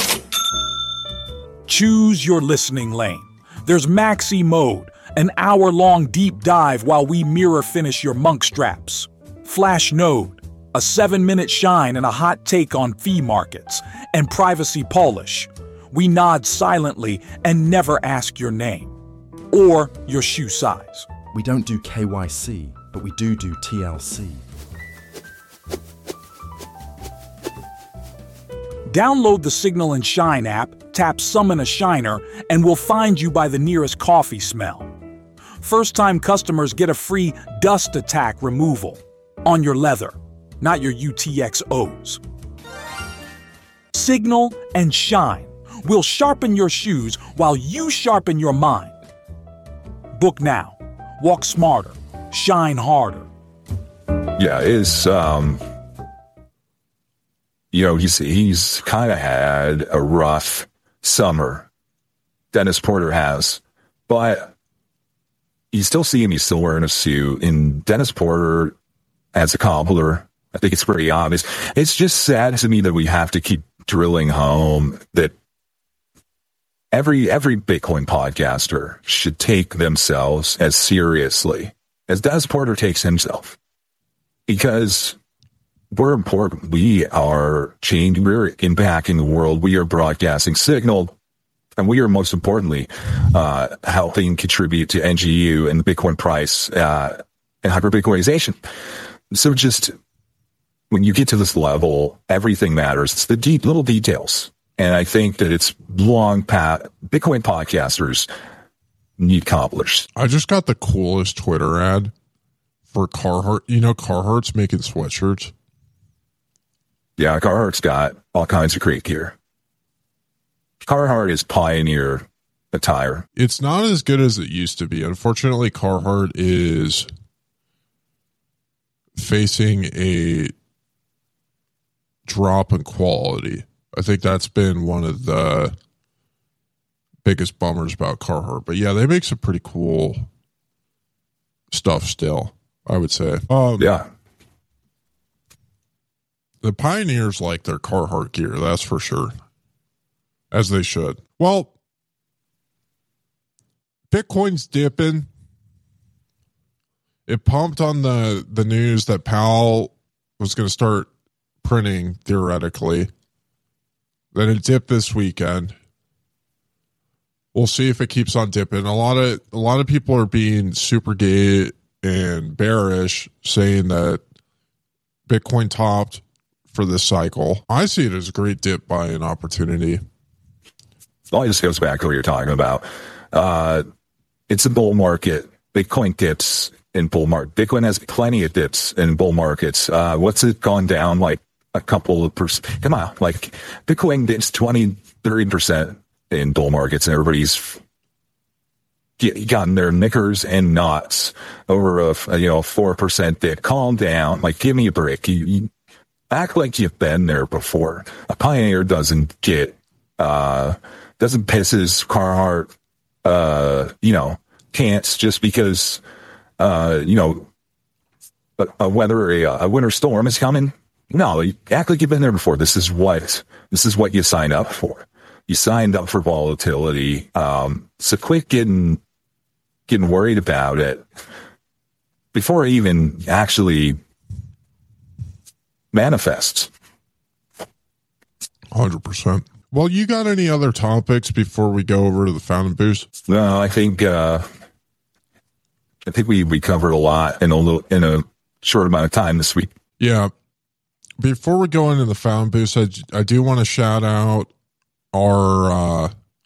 Choose your listening lane. There's Maxi Mode, an hour-long deep dive while we mirror finish your monk straps. Flash Node, a seven-minute shine and a hot take on fee markets. And Privacy Polish, we nod silently and never ask your name or your shoe size. We don't do K Y C, but we do do T L C. Download the Signal and Shine app, tap Summon a Shiner, and we'll find you by the nearest coffee smell. First-time customers get a free dust attack removal on your leather, not your U T X Os. Signal and Shine. We'll sharpen your shoes while you sharpen your mind. Book now. Walk smarter. Shine harder. Yeah, it's, um, you know, he's, he's kind of had a rough summer. Dennis Porter has, but you still see him. He's still wearing a suit. And Dennis Porter as a cobbler, I think it's pretty obvious. It's just sad to me that we have to keep drilling home that every every Bitcoin podcaster should take themselves as seriously as Dennis Porter takes himself, because we're important. We are changing, we're impacting the world. We are broadcasting Signal, and we are most importantly uh, helping contribute to N G U and the Bitcoin price uh, and hyper-Bitcoinization. So just when you get to this level, everything matters. It's the deep little details. And I think that it's long past Bitcoin podcasters need cobblers. I just got the coolest Twitter ad for Carhartt. You know, Carhartt's making sweatshirts. Yeah, Carhartt's got all kinds of great gear. Carhartt is pioneer attire. It's not as good as it used to be. Unfortunately, Carhartt is facing a drop in quality. I think that's been one of the biggest bummers about Carhartt. But yeah, they make some pretty cool stuff still, I would say. Um, yeah. The pioneers like their Carhartt gear, that's for sure. As they should. Well, Bitcoin's dipping. It pumped on the, the news that Powell was going to start printing, theoretically. Then it dipped this weekend. We'll see if it keeps on dipping. A lot of a lot of people are being super gay and bearish, saying that Bitcoin topped for this cycle. I see it as a great dip buying opportunity. Well, it just goes back to what you're talking about. Uh, it's a bull market. Bitcoin dips in bull market. Bitcoin has plenty of dips in bull markets. Uh, what's it gone down like a couple of percent? Come on, like Bitcoin dips twenty, thirty percent in bull markets, and everybody's gotten their knickers and knots over a, you know, four percent dip. Calm down. Like, give me a break. You, you act like you've been there before. A pioneer doesn't get, uh, doesn't piss his Carhartt, uh, you know, pants just because, uh, you know, a, a weather, a, a winter storm is coming. No, you act like you've been there before. This is what, this is what you signed up for. You signed up for volatility. Um, so quit getting, getting worried about it before it even actually manifests. one hundred percent. Well, you got any other topics before we go over to the Found and Boost? No, I think, uh, I think we, we covered a lot in a little, in a short amount of time this week. Yeah. Before we go into the Found Boost, I, I do want to shout out our, uh,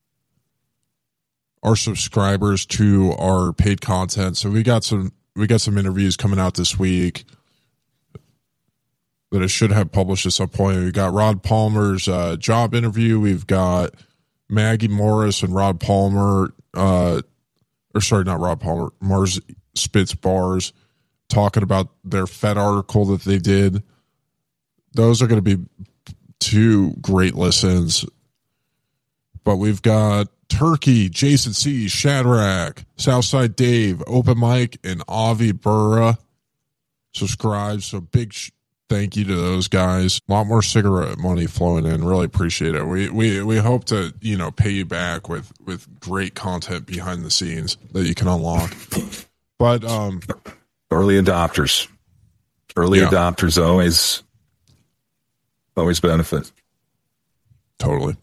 our subscribers to our paid content. So we got some, we got some interviews coming out this week that I should have published at some point. We got Rod Palmer's uh, job interview. We've got Maggie Morris and Rod Palmer, uh, or sorry, not Rod Palmer, Mars Spitz Bars, talking about their Fed article that they did. Those are going to be two great listens. But we've got Turkey, Jason C., Shadrach, Southside Dave, Open Mike, and Avi Burra subscribe. So big sh- thank you to those guys. A lot more cigarette money flowing in. Really appreciate it. We we we hope to, you know, pay you back with with great content behind the scenes that you can unlock. But um, early adopters, early yeah. adopters always always benefit. Totally.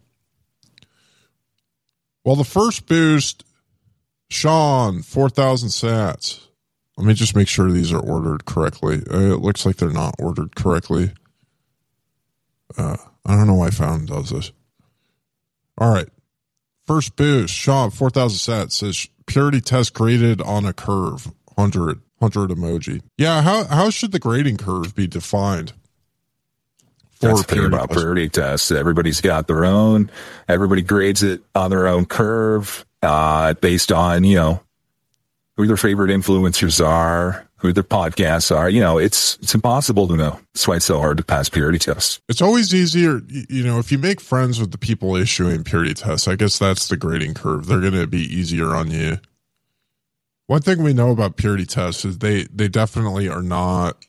Well, the first boost, Sean, four thousand sats. Let me just make sure these are ordered correctly. Uh, it looks like they're not ordered correctly. Uh, I don't know why Found does this. All right. First boost, Sean, four thousand sats, says purity test graded on a curve, one hundred, one hundred emoji. Yeah, how how should the grading curve be defined? That's the thing about purity tests. Everybody's got their own. Everybody grades it on their own curve, uh, based on, you know, who their favorite influencers are, who their podcasts are. You know, it's it's impossible to know. That's why it's so hard to pass purity tests. It's always easier, you know, if you make friends with the people issuing purity tests. I guess that's the grading curve. They're going to be easier on you. One thing we know about purity tests is they they definitely are not.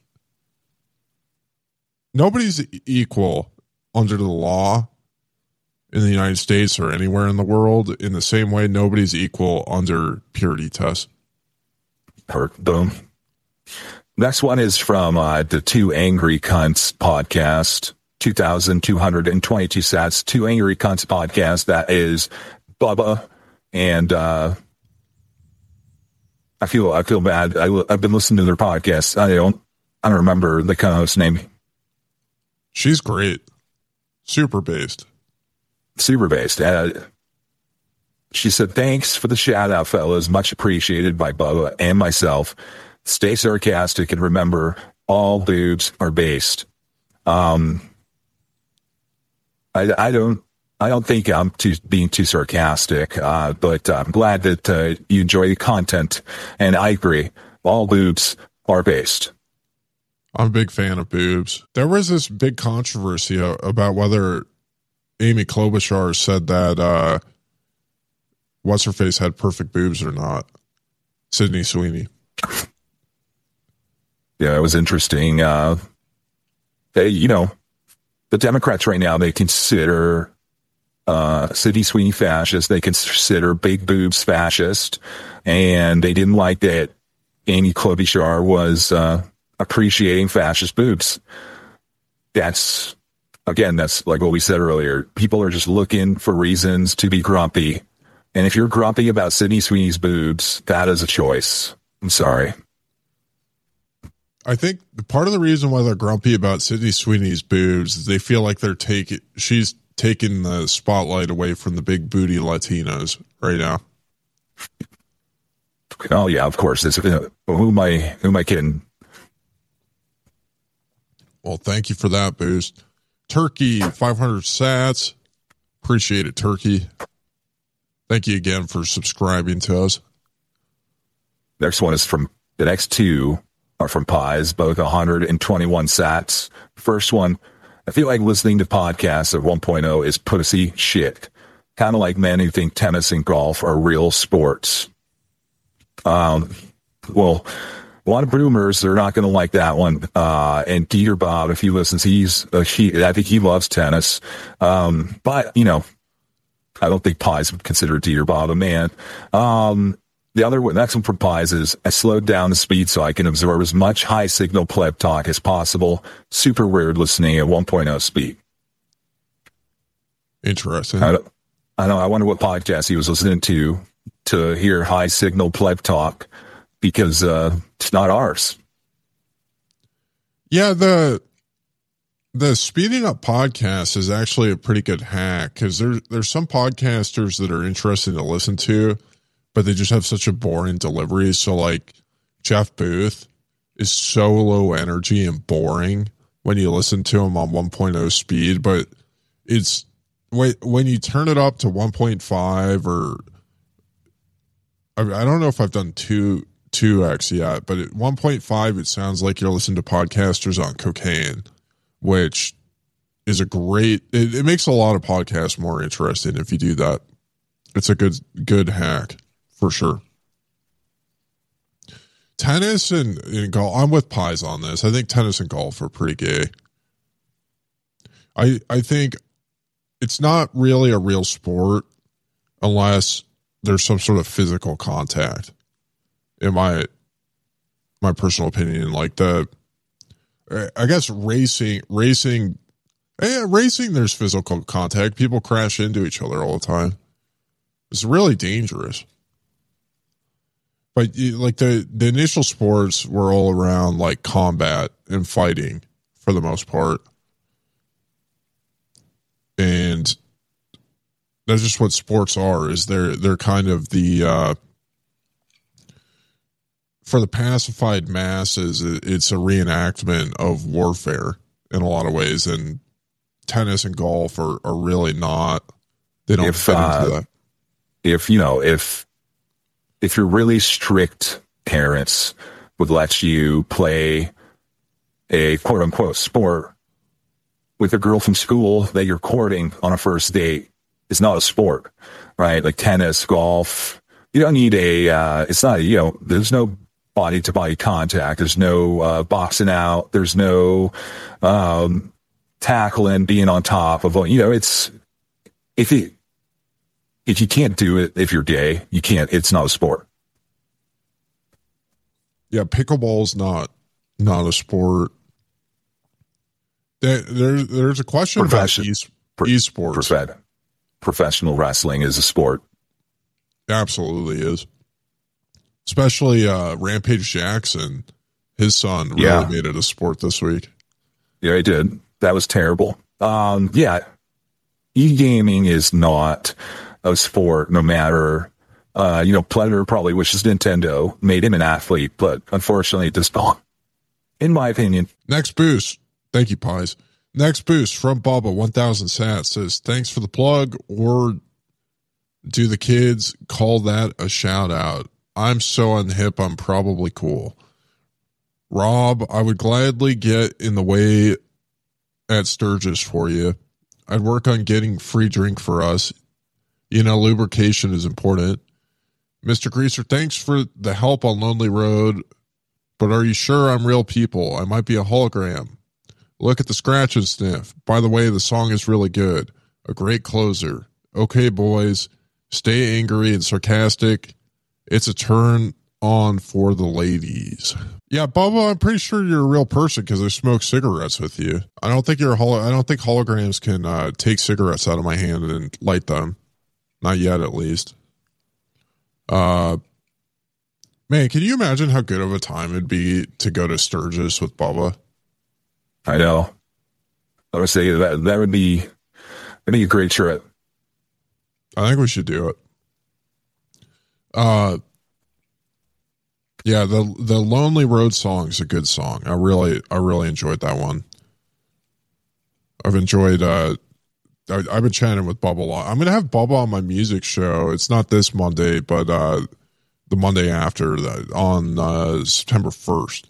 Nobody's equal under the law in the United States or anywhere in the world. In the same way, nobody's equal under purity tests. Boom. Next one is from uh, the Two Angry Cunts podcast, two thousand two hundred twenty-two sats. Two Angry Cunts podcast. That is Bubba, and uh, I feel I feel bad. I, I've been listening to their podcast. I don't I don't remember the co-host's name. She's great. Super based. Super based. Uh, she said, thanks for the shout out, fellas. Much appreciated by Bubba and myself. stay sarcastic and remember all boobs are based. Um, I, I don't, I don't think I'm too, being too sarcastic, uh, but I'm glad that uh, you enjoy the content, and I agree. All boobs are based. I'm a big fan of boobs. There was this big controversy about whether Amy Klobuchar said that uh, what's her face had perfect boobs or not. Sydney Sweeney. Yeah, it was interesting. Uh, they, you know, the Democrats right now, they consider uh, Sydney Sweeney fascist. They consider big boobs fascist, and they didn't like that Amy Klobuchar was uh, appreciating fascist boobs. That's, again, that's like what we said earlier. People are just looking for reasons to be grumpy. And if you're grumpy about Sydney Sweeney's boobs, that is a choice. I'm sorry. I think part of the reason why they're grumpy about Sydney Sweeney's boobs is they feel like they're taking, she's taking the spotlight away from the big booty Latinos right now. Oh yeah, of course. It's, uh, who am I? Who am I kidding? Well, thank you for that boost. Turkey, five hundred sats. Appreciate it, Turkey. Thank you again for subscribing to us. Next one is from, the next two are from Pies, both one hundred twenty-one sats. First one, I feel like listening to podcasts at one point oh is pussy shit. Kind of like men who think tennis and golf are real sports. Um, well, a lot of boomers, they're not going to like that one. Uh, and Dieter Bob, if he listens, he's, uh, he, I think he loves tennis. Um, but, you know, I don't think Pies would consider Dieter Bob a man. Um, the other one, next one from Pies is, I slowed down the speed so I can absorb as much high signal pleb talk as possible. Super weird listening at one point oh speed. Interesting. I don't, I don't, I wonder what podcast he was listening to to hear high signal pleb talk, because uh, it's not ours. Yeah, the the speeding up podcast is actually a pretty good hack, because there, there's some podcasters that are interesting to listen to, but they just have such a boring delivery. So like Jeff Booth is so low energy and boring when you listen to him on one point oh speed, but it's when you turn it up to one point five, or I don't know if I've done two two X yet, but at one point five, it sounds like you're listening to podcasters on cocaine, which is a great, it, it makes a lot of podcasts more interesting if you do that. It's a good, good hack for sure. Tennis and, and golf, I'm with Pies on this. I think tennis and golf are pretty gay. I, I think it's not really a real sport unless there's some sort of physical contact, in my my personal opinion. Like the, I guess racing, racing, yeah, racing. There's physical contact. People crash into each other all the time. It's really dangerous. But like the the initial sports were all around like combat and fighting for the most part, and that's just what sports are. Is they're they're kind of the uh, for the pacified masses. It's a reenactment of warfare in a lot of ways, and tennis and golf are, are really not. They don't if, fit into uh, that. If you know, if if your really strict parents would let you play a quote unquote sport with a girl from school that you're courting on a first date, it's not a sport, right? Like tennis, golf, you don't need a, uh, it's not, you know, there's no body to body contact. There's no, uh, boxing out. There's no, um, tackling, being on top of, you know, it's, if you, if you can't do it, if you're gay, you can't, it's not a sport. Yeah. Pickleball's not, not a sport. There, there there's a question Profession, about e- esports. Prof- professional wrestling is a sport. Absolutely is. Especially uh, Rampage Jackson, his son, really yeah. made it a sport this week. Yeah, he did. That was terrible. Um, yeah, e-gaming is not a sport, no matter Uh, you know, Pleasure probably wishes Nintendo made him an athlete, but unfortunately it does not, in my opinion. Next boost. Thank you, Pies. Next boost from Bubba, one thousand sats, says, thanks for the plug, or do the kids call that a shout out? I'm so unhip, I'm probably cool. Rob, I would gladly get in the way at Sturgis for you. I'd work on getting free drink for us. You know, lubrication is important. Mister Greaser, thanks for the help on Lonely Road, but are you sure I'm real people? I might be a hologram. Look at the scratch and sniff. By the way, the song is really good. A great closer. Okay, boys, stay angry and sarcastic. It's a turn on for the ladies. Yeah, Bubba, I'm pretty sure you're a real person because I smoke cigarettes with you. I don't think you're a holo- I don't think holograms can uh, take cigarettes out of my hand and light them. Not yet, at least. Uh, man, can you imagine how good of a time it'd be to go to Sturgis with Bubba? I know. I would say that that would be that'd be a great trip. I think we should do it. Uh, yeah, the the Lonely Road song is a good song. I really I really enjoyed that one. I've enjoyed. Uh, I, I've been chatting with Bubba a lot. I'm gonna have Bubba on my music show. It's not this Monday, but uh, the Monday after that, on uh, September first.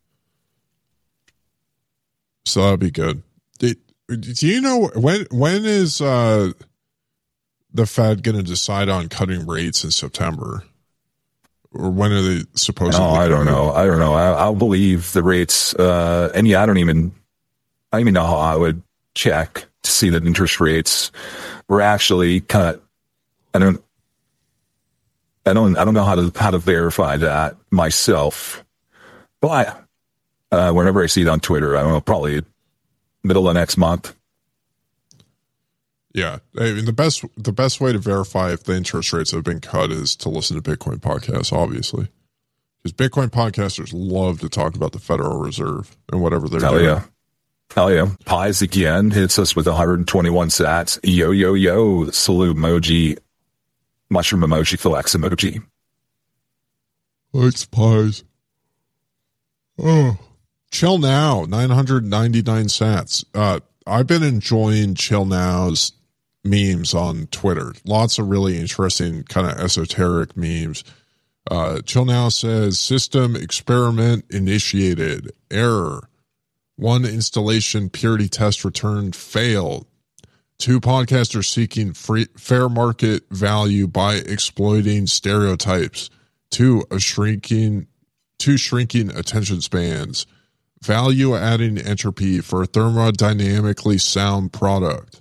So that'll be good. Do, do you know when when is uh, the Fed going to decide on cutting rates in September? Or when are they supposed to? No, I don't know. I don't know. I, I'll believe the rates. Uh, and yeah, I don't even, I don't even know how I would check to see that interest rates were actually cut. I don't, I don't, I don't know how to, how to verify that myself. But uh, whenever I see it on Twitter, I don't know, probably middle of next month. Yeah, I mean, the best the best way to verify if the interest rates have been cut is to listen to Bitcoin podcasts, obviously, because Bitcoin podcasters love to talk about the Federal Reserve and whatever they're Hell doing. yeah. Hell yeah. Pies again hits us with one hundred twenty-one sats. Yo, yo, yo. Salute emoji. Mushroom emoji. Flex emoji. Thanks, Pies. Oh, Chill Now, nine hundred ninety-nine sats. Uh, I've been enjoying Chill Now's memes on Twitter. Lots of really interesting kind of esoteric memes. Uh, Chill Now says, system experiment initiated. Error. One installation purity test returned failed. Two podcasters seeking free, fair market value by exploiting stereotypes. Two, a shrinking, two shrinking attention spans. Value adding entropy for a thermodynamically sound product.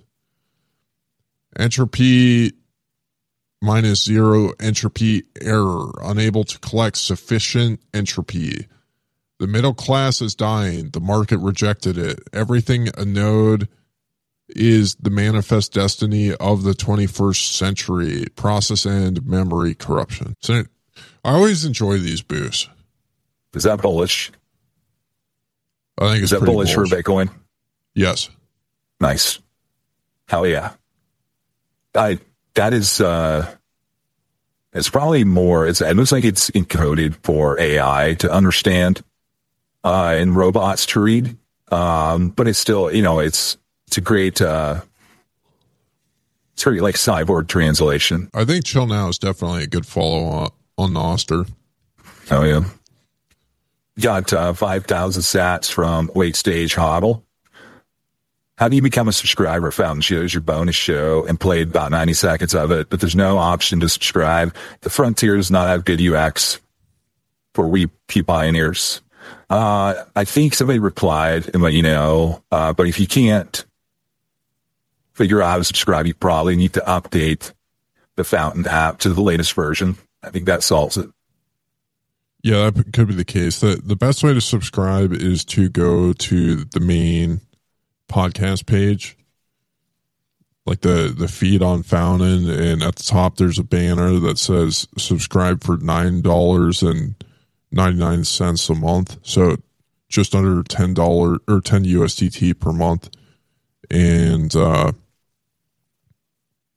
Entropy minus zero entropy error. Unable to collect sufficient entropy. The middle class is dying. The market rejected it. Everything a node is the manifest destiny of the twenty-first century. Process and memory corruption. So I always enjoy these boosts. Is that bullish? I think it's Is that pretty bullish, bullish for Bitcoin? Yes. Nice. Hell yeah. I, that is, uh, it's probably more, it's, it looks like it's encoded for A I to understand, uh, and robots to read. Um, but it's still, you know, it's, it's a great, uh, it's very like cyborg translation. I think Chill Now is definitely a good follow on, on Noster. Oh yeah. Got uh, five thousand sats from Late Stage Hodl. How do you become a subscriber? Fountain shows your bonus show and played about ninety seconds of it, but there's no option to subscribe. The Frontier does not have good U X for we P pioneers. Uh, I think somebody replied and let you know, uh, but if you can't figure out how to subscribe, you probably need to update the Fountain app to the latest version. I think that solves it. Yeah, that could be the case. The the best way to subscribe is to go to the main podcast page, like the, the feed on Fountain, and at the top there's a banner that says subscribe for nine dollars and ninety-nine cents a month. So just under ten dollars or ten U S D T per month. And uh,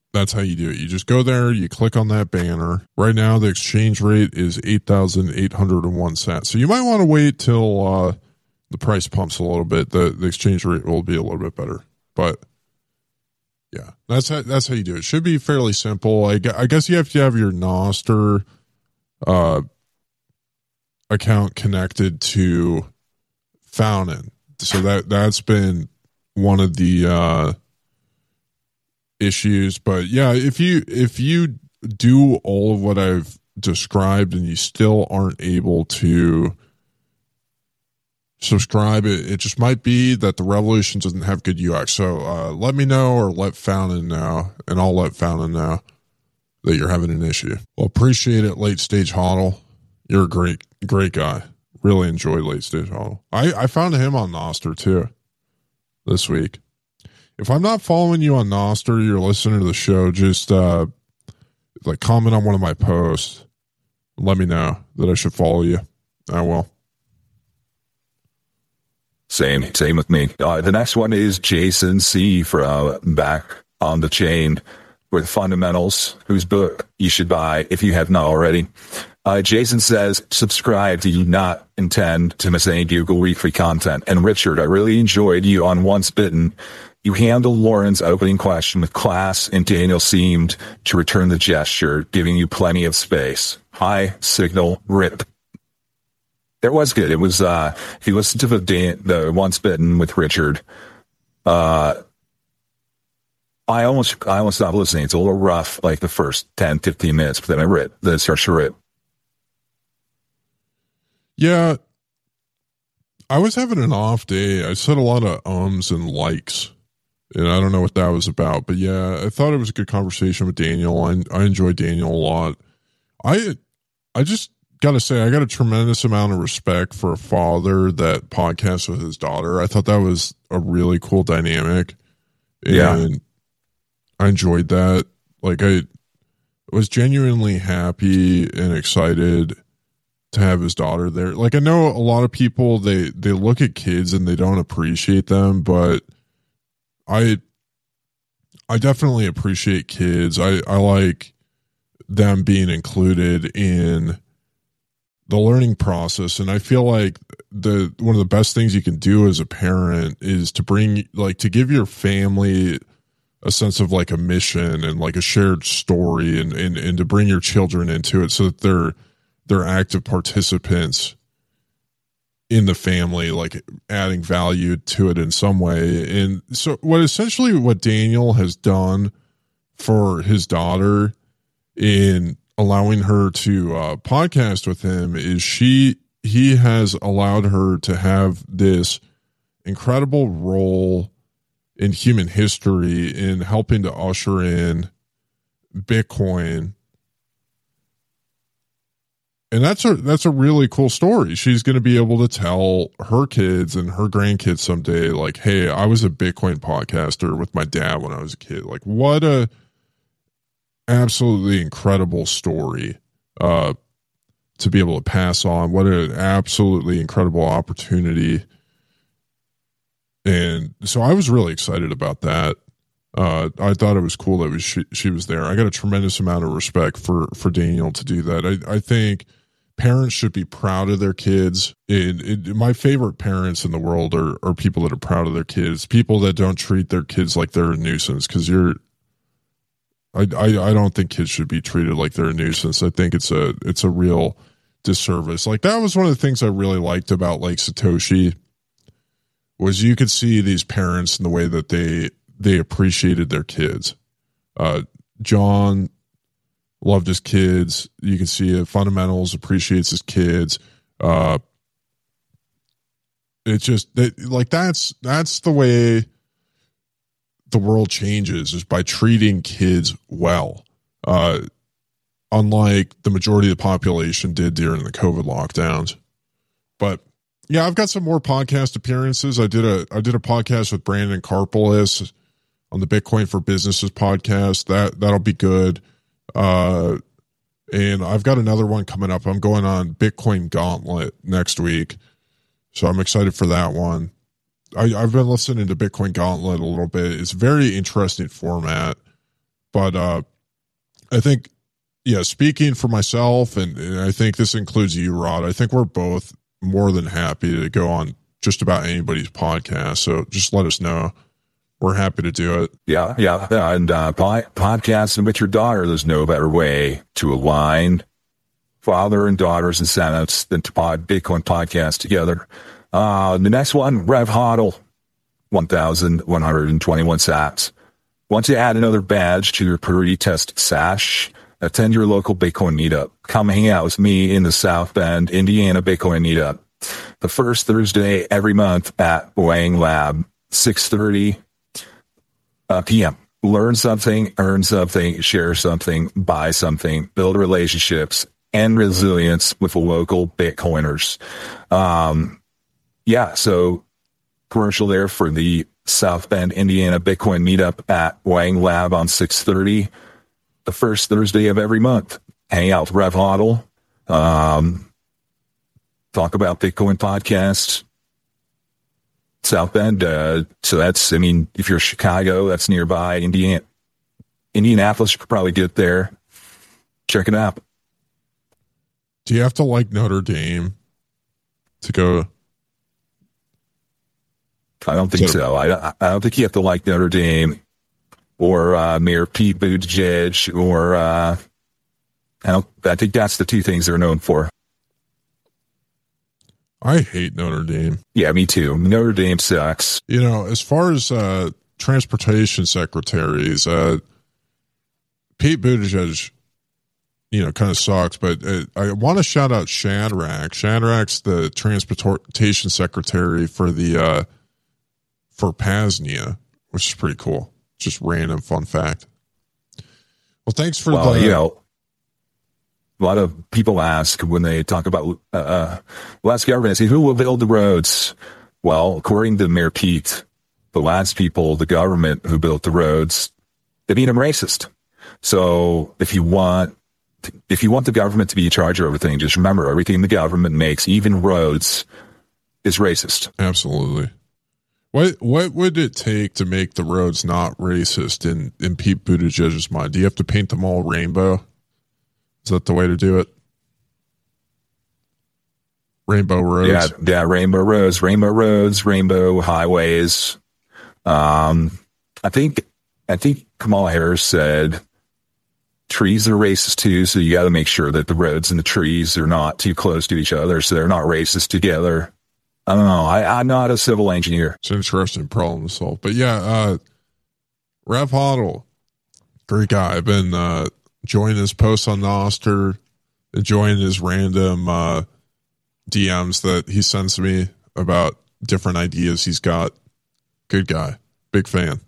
That's how you do it. You just go there, you click on that banner. Right now, the exchange rate is eight thousand eight hundred one cents. So you might want to wait till uh, the price pumps a little bit. The, the exchange rate will be a little bit better. But yeah, that's how, that's how you do it. It should be fairly simple. I, I guess you have to have your Nostr uh, account connected to Fountain. So that, that's been one of the uh, issues. But yeah, if you if you do all of what I've described and you still aren't able to subscribe, it, it just might be that the Revolution doesn't have good U X. So uh, let me know, or let Fountain know, and I'll let Fountain know that you're having an issue. Well, appreciate it, Late Stage Hodl. You're a great, great guy. Really enjoy Late Stage Hodl. I, I found him on Nostr too this week. If I'm not following you on Nostr, you're listening to the show, just uh, like comment on one of my posts. Let me know that I should follow you. I will. Same, same with me. Uh, the next one is Jason C. from uh, Back on the Chain with Fundamentals, whose book you should buy if you have not already. Uh, Jason says, subscribe. Do you not intend to miss any Google Weekly content? And Richard, I really enjoyed you on Once Bitten. You handled Lauren's opening question with class, and Daniel seemed to return the gesture, giving you plenty of space. High signal rip. That was good. It was, uh, if you listen to the, Dan, the Once Bitten with Richard, uh, I almost, I almost stopped listening. It's a little rough, like the first ten, fifteen minutes, but then I rip, then it starts to rip. Yeah. I was having an off day. I said a lot of ums and likes, and I don't know what that was about, but yeah, I thought it was a good conversation with Daniel. I, I enjoyed Daniel a lot. I, I just, gotta say, I got a tremendous amount of respect for a father that podcasts with his daughter. I thought that was a really cool dynamic. And yeah. I enjoyed that. Like, I was genuinely happy and excited to have his daughter there. Like, I know a lot of people, they, they look at kids and they don't appreciate them, but I, I definitely appreciate kids. I, I like them being included in the learning process. And I feel like the one of the best things you can do as a parent is to bring, like, to give your family a sense of like a mission and like a shared story, and, and, and to bring your children into it so that they're, they're active participants in the family, like adding value to it in some way. And so what essentially what Daniel has done for his daughter in allowing her to uh, podcast with him is she he has allowed her to have this incredible role in human history in helping to usher in Bitcoin. And that's a that's a really cool story. She's going to be able to tell her kids and her grandkids someday, like, hey, I was a Bitcoin podcaster with my dad when I was a kid. Like, what a absolutely incredible story uh, to be able to pass on. What an absolutely incredible opportunity. And so I was really excited about that. Uh, I thought it was cool that was she, she was there. I got a tremendous amount of respect for, for Daniel to do that. I, I think parents should be proud of their kids. It, it, my favorite parents in the world are, are people that are proud of their kids, people that don't treat their kids like they're a nuisance, because you're I, I I don't think kids should be treated like they're a nuisance. I think it's a it's a real disservice. Like, that was one of the things I really liked about like Satoshi, was you could see these parents in the way that they they appreciated their kids. Uh, John loved his kids. You can see it. Fundamentals appreciates his kids. Uh, it's just that, like, that's that's the way the world changes, is by treating kids well. Uh, unlike the majority of the population did during the COVID lockdowns. But yeah, I've got some more podcast appearances. I did a I did a podcast with Brandon Karpolis on the Bitcoin for Businesses podcast. That that'll be good. Uh, and I've got another one coming up. I'm going on Bitcoin Gauntlet next week, so I'm excited for that one. I, I've been listening to Bitcoin Gauntlet a little bit. It's a very interesting format. But uh, I think, yeah, speaking for myself, and, and I think this includes you, Rod, I think we're both more than happy to go on just about anybody's podcast. So just let us know. We're happy to do it. Yeah, yeah. And uh, po- podcasting with your daughter, there's no better way to align father and daughter's incentives than to pod Bitcoin podcast together. Uh, the next one, Rev Hodl, one thousand one hundred twenty-one sats. Once you add another badge to your pre-test sash, attend your local Bitcoin meetup. Come hang out with me in the South Bend, Indiana Bitcoin meetup. The first Thursday every month at Wang Lab, six thirty Uh, P M. Learn something, earn something, share something, buy something, build relationships and resilience with local Bitcoiners. Um, yeah, so commercial there for the South Bend, Indiana Bitcoin meetup at Wang Lab on six thirty, the first Thursday of every month. Hang out with Rev Hodl, um, talk about Bitcoin podcasts. South Bend, uh, so that's, I mean, if you're Chicago, that's nearby. Indiana, Indianapolis, you could probably get there. Check it out. Do you have to like Notre Dame to go? I don't think so. I, I don't think you have to like Notre Dame or uh, Mayor Pete Buttigieg or uh, I don't. I think that's the two things they're known for. I hate Notre Dame. Yeah, me too. Notre Dame sucks. You know, as far as uh, transportation secretaries, uh, Pete Buttigieg, you know, kind of sucks, but uh, I want to shout out Shadrach. Shadrach's the transportation secretary for the uh, for Pasnia, which is pretty cool. Just random fun fact. Well, thanks for well, the. You know, a lot of people ask when they talk about uh, uh, last government, say, who will build the roads? Well, according to Mayor Pete, the last people, the government who built the roads, they made them racist. So if you want, if you want the government to be in charge of everything, just remember everything the government makes, even roads, is racist. Absolutely. What what would it take to make the roads not racist in, in Pete Buttigieg's mind? Do you have to paint them all rainbow? Is that the way to do it? Rainbow roads? Yeah, yeah, rainbow roads, rainbow roads, rainbow highways. Um, I think, I think Kamala Harris said trees are racist too, so you got to make sure that the roads and the trees are not too close to each other, so they're not racist together. I don't know. I, I'm not a civil engineer. It's an interesting problem to solve. But yeah, uh, Rev Hodl, great guy. I've been uh, enjoying his posts on Nostr, enjoying his random uh, D Ms that he sends me about different ideas he's got. Good guy. Big fan.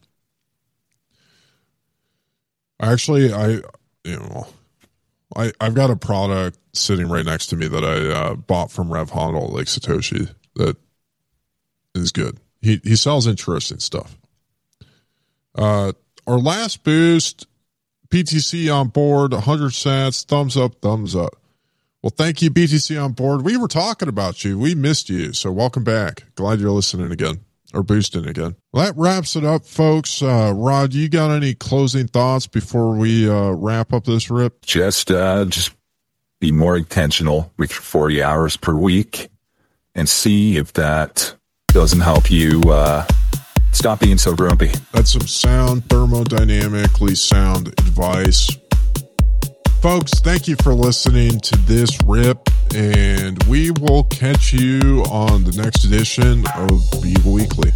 Actually, I, you know, I, I've got a product sitting right next to me that I uh, bought from Rev Hodl, like Satoshi, that is good. He he sells interesting stuff. Uh, our last boost, B T C on board, one hundred sats, thumbs up, thumbs up. Well, thank you, B T C on board. We were talking about you. We missed you, so welcome back. Glad you're listening again, or boosting again. Well, that wraps it up, folks. Uh, Rod, you got any closing thoughts before we uh, wrap up this rip? Just, uh, just be more intentional with your forty hours per week and see if that doesn't help you uh, stop being so grumpy. That's some sound, thermodynamically sound advice. Folks, thank you for listening to this rip, and we will catch you on the next edition of Beagle Weekly.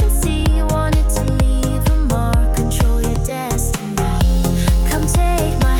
Take my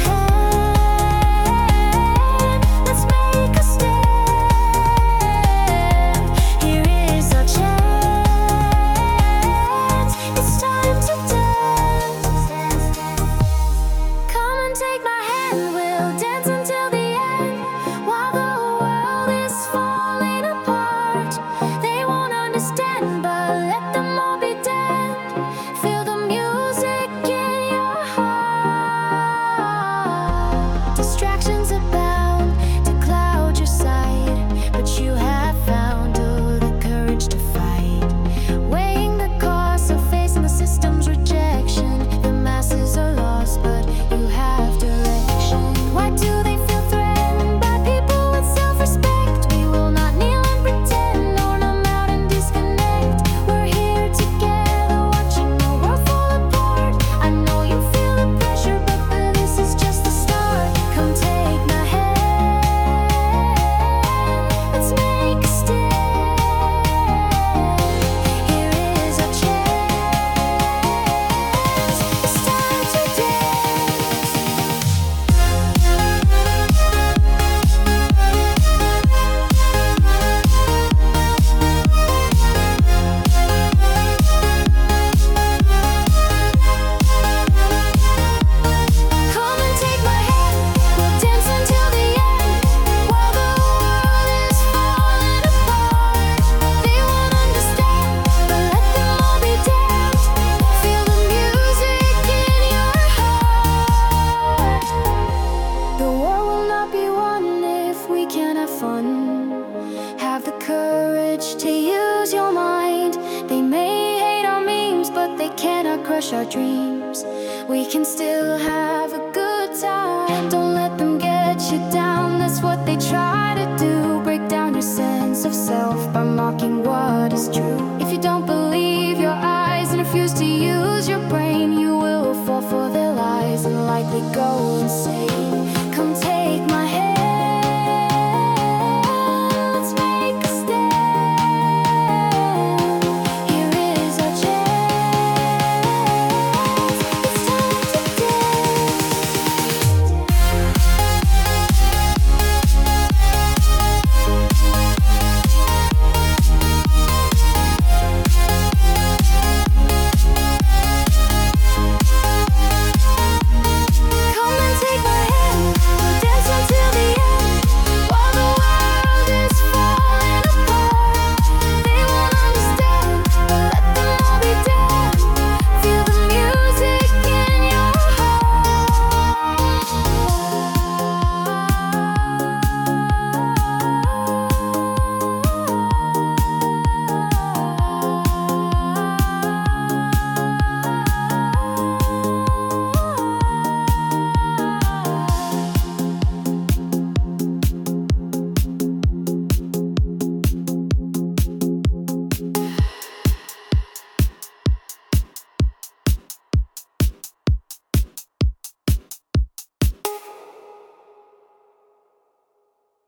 have the courage to use your mind. They may hate our memes, but they cannot crush our dreams. We can still have a good time. Don't let them get you down, that's what they try to do. Break down your sense of self by mocking what is true. If you don't believe your eyes and refuse to use your brain, you will fall for their lies and likely go insane.